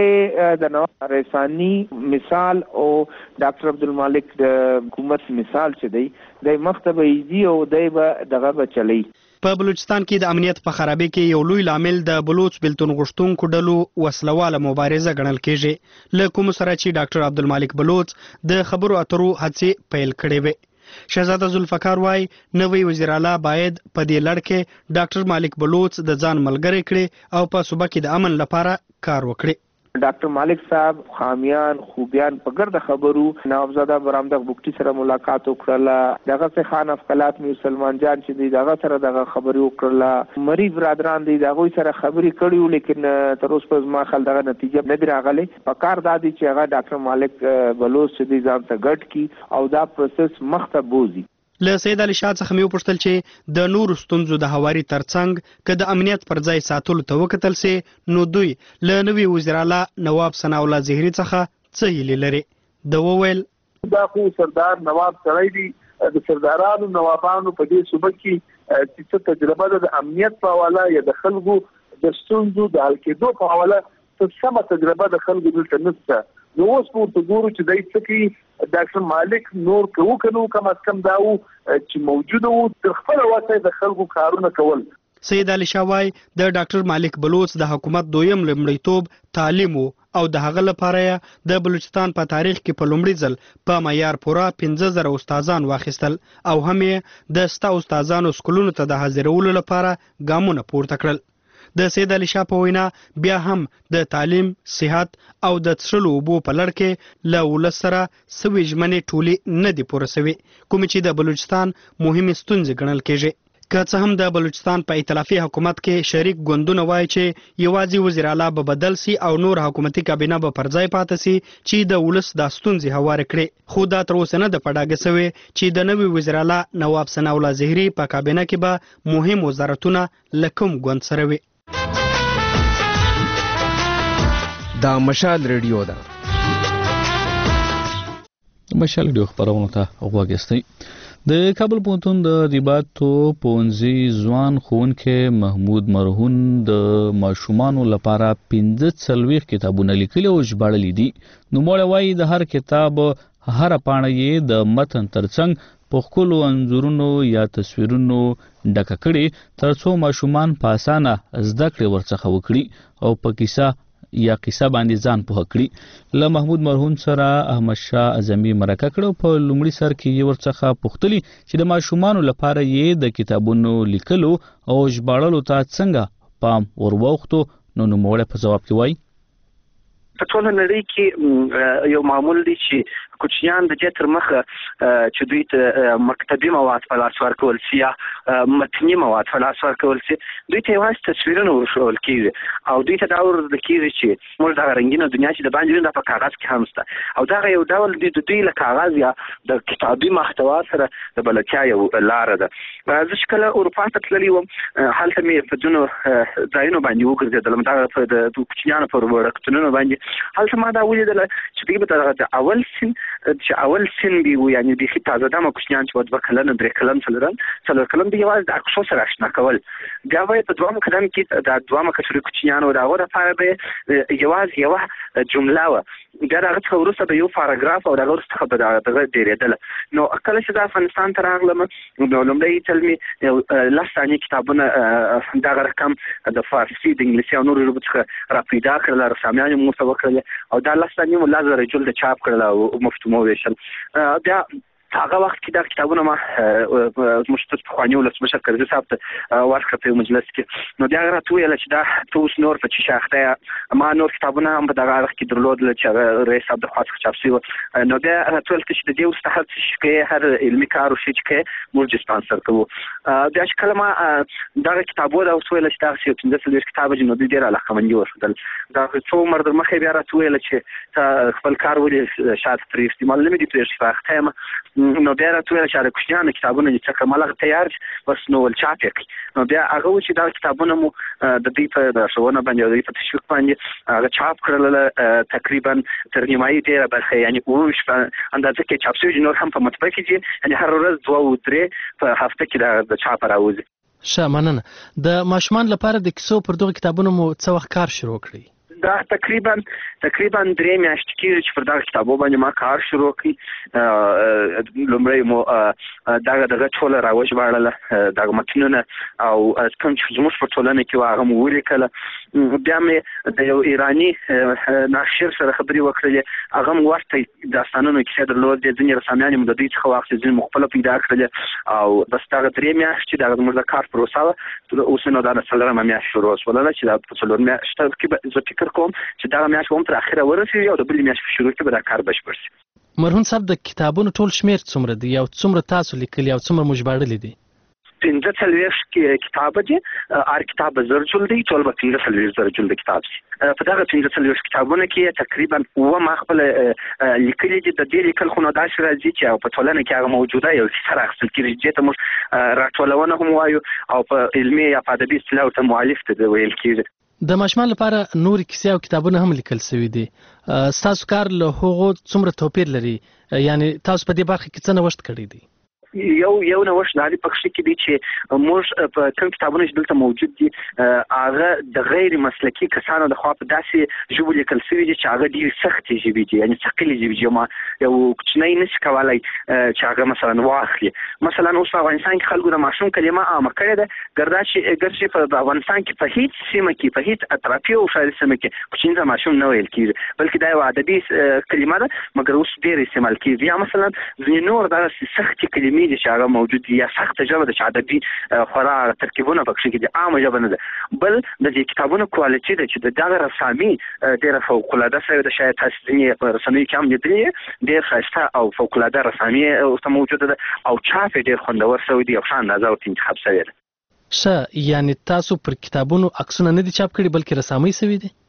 چې د نواب رئیسانی مثال او ډاکټر عبدالمالک د حکومت مثال چې دی د مختبه ایزي او دی به دغه به چلی. په بلوچستان کې د امنیت په خرابې کې یو لوی لامل د بلوچ بلتون غوښتونکو ډلو وسلواله مبارزه ګڼل کېږي، له کوم سره چې ډاکټر عبدالمالک بلوچ د خبرو اترو هڅې پیل کړې وې. شهزاده ذوالفقار وایي نوی وزیر اعلی باید په دې لړ کې ډاکټر مالک بلوچ د ځان ملګری کړي او په صوبه کې د امن لپاره کار وکړي. ډاکټر مالک صاحب خامیان خوبیان په ګرد خبرو نوابزاده برامدغ بوکټي سره ملاقات وکړله. دغه څه خان افقلات میر سلمان جان چې دی دغه سره دغه خبرې وکړله. مری برادران دی دغه سره خبرې کړي لیکن تر اوسه په ما خل دغه نتیجه نه دی راغلی. په کار دادی چې هغه ډاکټر مالک بلوچ چې دی ځان ته ګډ کی او دا پروسس مخته بوزي. له سید علي شاه څخه مې وپوښتل چې د نورو ستونزو د هواري ترڅنګ که د امنیت پر ځای ساتلو ته وکتل سي نو دوی له نوي وزیر اعلی نواب ثناء الله زهري څخه څه هیلې لري. د وویل دا خو سردار نواب سړی دی، د سردارانو نوابانو په دې صوبه کې چې تجربه ده د امنیت په حواله یا د خلکو د ستونزو د حل کېدو په حواله څه سمه تجربه د خلکو دلته نشته. نو اوس په ګورو چې دای څه کې ډاکټر مالک نور کوو کنو کم از کم داو چې موجود وو تر خپل واسطه د خلکو کارونه کول. سید علي شاه وایي د ډاکټر مالک بلوچ د حکومت دویم لومړیتوب تعلیم او د هغه لپاره د بلوچستان په تاریخ کې په لومړي ځل په معیار پوره پنځه زره استادان واخیستل او هم یې د ستا استادانو سکولونو ته د حاضرولو لپاره ګامونه پورته کړل. د سید علي شاه په وینا بیا هم د تعلیم، صحت او د څښلو اوبو په لړ کې له ولس سره سوي ژمنې ټولې نه دي پوره سوي، کومې چې د بلوچستان مهمې ستونزې ګڼل کېږي. که څه هم د بلوچستان په ائتلافي حکومت کې شریک ګوندونه وایي چې یوازې وزیر اعلی به بدل سي او نور حکومتي کابینه به پر ځای پاتې سي چې د ولس د ستونزې هواره کړي، خو دا تر اوسه نه ده په ډاګه سوی چې د نوي وزیر اعلی نواب ثناء الله زهري په کابینه کې به مهم وزارتونه له کوم ګوند سره وي. دا مشال ریډیو ده. مشال ریډیو خبرونه ته وګورئ. د کابل پوهنتون د ادبیاتو پوهنځي ځوان ښوونکی محمود مرهون د ماشومانو لپاره پنځه څلوېښت کتابونه لیکلي او ژباړلي دي. نوموړی وایي د هر کتاب هره پاڼه یې د متن ترڅنګ په ښکلو انځورونو یا تصویرونو ډکه کړي تر څو ماشومان په اسانه زده کړې ورڅخه وکړي او په کیسه یا قصه باندې ځان پوه کړي. له محمود مرهون سره احمد شاه اعظمي مرکه کړو. په لومړي سر کې یې ورڅخه پوښتلي چې د ماشومانو لپاره یې د کتابونو لیکلو او ژباړلو ته څنګه پام ور واوښتو. نو نوموړی په ځواب کې وایي په ټول نړۍ کې یو معمول دی چې کوچنیان د دې تر مخه چې دوی ته مکتبي مواد په لاس ورکول سي یا متني مواد په لاس ورکول سي دوی ته یوازې تصویرونه ورښول کېږي او دوی ته دا ورزده کېږي چې موږ دغه رنګینه دنیا چې د باندې نه په کاغذ کې هم شته او دغه یو ډول دی د دوی له کاغذ یا د کتابي محتوا سره د بلدتیا یو لاره ده. زه چې کله اروپا ته تللی وم هلته مې په ځینو ځایونو باندې وګرځېدلم دغه د کوچنیانو پر وړکتونونو باندې هلته ما دا ولیدله چې دوی به د اول سن چې اول سن دی و یعنی د خې تازه دمه کوچنیان چې دوه کلن درې کلن څلورن څلور کلن دی یوازې د عکسو سره آشنا کول بیا به په دوه قدم کې د دوه کچري کوچنیانو دا غوړه لپاره به یوازې یو جمله و بیا هغه څه وروسته به یو پاراګراف او دا وروسته به دغه ډېرېدل. نو کله چې د افغانستان ته راغلم نو لومړی ځل مې لس ثانیې کتابونه دغه رقم د فارسي د انګلیسي او نورو ژبو څخه راپیدا کړل رسامیان یې موږ ته وکړلې او دا لس ثانیې مو لا زره جلده چاپ کړل او مفتو مو ویشل. بیا هغه وخت کې دا کتابونه ما زموږ ستاسو پخواني ولسمشر کرزي صاحب ته ورکړه په مجلس کې نو بیا راته ویل چې دا ته اوس نور په چې شاخته ما نور کتابونه هم په دغه وخت کې درلودل چې رئیس صاحب د خاص چاپ شوی نو بیا راته ویل چې د دې اوس هر څه کې هر علمي کار او شي چې موږ سپانسر کوو. بیا چې کله ما دغه کتابونه اوس ویل چې دا څه پنځه څلوېښت کتاب جنو دي ډېر علاقمندي ورسېدل دا څو عمر در مخې بیا راته ویل چې خپل کار ولې شاید پرې استعمال نه مې دي پرې شفاخته یم نو بیا راته ویل چې د کوچنیانو کتابونه چې څه کمال تیار بس نو ول چاپ کړي نو بیا هغه و چې دا کتابونه مو د دې په د ښوونه باندې او د په تشویق باندې هغه چاپ کړل تقریبا تر نیمایي ډېره برخه یعنی اووه شپه اندازه کې چاپ شوي نور هم په مطبعه کې دي یعنی هر ورځ دوه او درې په هفته کې د چاپ راوځي. ښه مننه. د ماشومان لپاره د کیسو پر دغه کتابونو مو څه وخت کار شروع کړی؟ دا تقریبا تقریبا درې میاشتې کېږي چې پر دغه کتابو باندې ما کار شروع کړي. لومړی مو دغه دغه ټوله راوژباړله دغه متنونه او کوم چې زموږ په ټولنه کې وو هغه مو ولیکله. بیا مې د یو ایراني ناشر سره خبرې وکړلې هغه مو ورته داستانونو کیسې درلودې ځینې رسامیان یې مو د دوی څخه واخیستې ځینې مو خپله پیدا کړلې او بس دغه درې میاشتې دغه زموږ د کار پروسه وه اوس نو دا د څلورمه میاشت شروع شوله چې دا په څلور میاشته کې به زه فکر کوم چې دغه میاشت به هم تر اخره ورسېږي او د بلې میاشتې په شروع کې به دا کار بشپړ شي. مرهون صاحب د کتابونو ټول شمېر څومره دی او څومره تاسو لیکلي او څومره مو ژباړلي دي؟ پنځه څلوېښت کتابه دي هر کتاب به زر جلده وي ټول به پنځه څلوېښت زره جلده کتاب شي. په دغه پنځه څلوېښت کتابونه کې تقریبا اووه ما خپله لیکلي دي. د دې لیکل خو نو داسې راځي چې په ټولنه کې هغه موجوده یو کیسه رااخیستل کېږي دې ته موږ راټولونه هم وایو او په علمي یا په ادبي اصطلاح ورته مؤلف ته ویل کېږي. د ماشومان لپاره نور کیسې او کتابونه هم لیکل شوي دي. ستاسو کار له هغو څومره توپیر لري یعنی تاسو په دې برخه کې څه نوښت کړی دی؟ یو یو نوښت دا دی پکښې کې دی چې موږ په کوم کتابونه چې دلته موجود دي هغه د غیر مسلکي کسانو لخوا په داسې ژبو لیکل شوي دي چې هغه ډېرې سختې ژبې دي یعنې ثقیلې ژبې دي ما یو کوچنی نشي کولی چې هغه مثلا واخلي. مثلا اوس په افغانستان کې خلکو د ماشوم کلمه عامه کړې ده ګردا چې ګرچې په افغانستان کې په هیڅ سیمه کې په هیڅ اطرافي او شاعري سیمه کې کوچنی ته ماشوم نه ویل کېږي بلکې دا یو ادبي کلمه ده مګر اوس ډېر استعمال کېږي. یا مثلا ځینې نور دغسې سختې کلمې دي چې هغه موجود دي یا سخته ژبه ده چې ادبي خورا ترکیبونه پکښې کې دي عامه ژبه نه ده. بل د دې کتابونو کوالټي ده چې د دغه رسامي ډېره فوقالعاده شوې ده شاید تاسو ځینې په رسنیو کې هم لیدلي ډېر ښایسته او فوقالعاده رسامي ورته موجوده ده او چاپ یې ډېر خوندور شوی دی او ښه اندازه ورته انتخاب شوې ده. ښه یعنې تاسو پر کتابونو عکسونه نه دي چاپ کړي بلکې رسامۍ شوي دي؟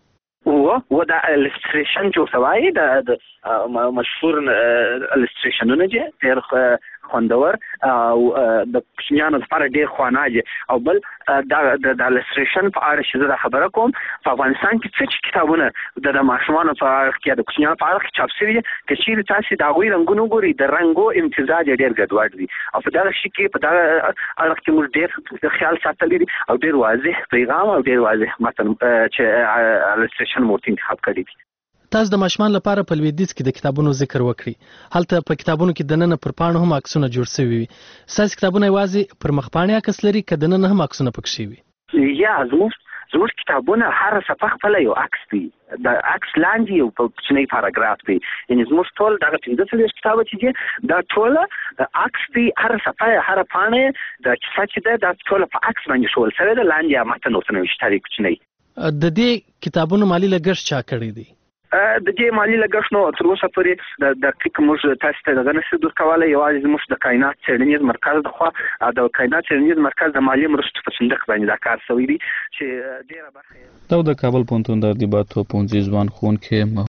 و دا الستریشن جو سوای د مشهور الستریشنونه دي ډېر خوندور او د کوچنیانو لپاره ډېر خوانه دي. او بل دا د الستریشن په اړه چې زه دا خبره کوم په افغانستان کې څه کتابونه د ماشومانو په اړه کې د کوچنیانو په اړه کې چاپ شوي دي که چېرې تاسې د هغوی رنګونه وګورئ د رنګو امتزاج یې ډېر ګډوډ وي او په دغه شي کې په دغه اړه کې موږ ډېر خیال ساتلی دي او ډېر واضح پیغام او ډېر واضح متن چې الستریشن مو انتخاب کړی دي. تاسو د ماشومان لپاره په لویدیځ کې د کتابونو ذکر وکړي هلته په کتابونو کې دننه پر پاڼو هم عکسونه جوړ شوي وي. ستاسو کتابونه یوازې پر مخپاڼې عکس لري که دننه هم عکسونه پکښې وي؟ یا زموږ زموږ کتابونه هر صفحه خپله یو عکس دی د عکس لاندې یو کوچنی پاراګراف دی یعنې زموږ ټول دغه پنځه څلوېښت کتابه چې دي دا ټوله عکس دی هر صفحه هر پاڼه د کیسه چې ده دا ټوله په عکس باندې ښوول شوې ده لاندې متن ورته نوشته دی کوچنی. د دې کتابونو مالي لګښت چا کړی دی؟ د دې مالی لګښت نو تر اوسه پورې د دقیق موږ تاسو ته دغه نشو درکواله یوازې زموږ د کائنات څېړنیز مرکز د خوا د کائنات څېړنیز مرکز د مالی مرستو په صندوق باندې دا کار شوی دی چې ډیره برخه دا د کابل پوهنتون د ارتباط او پوهنځي ځوان ښوونکي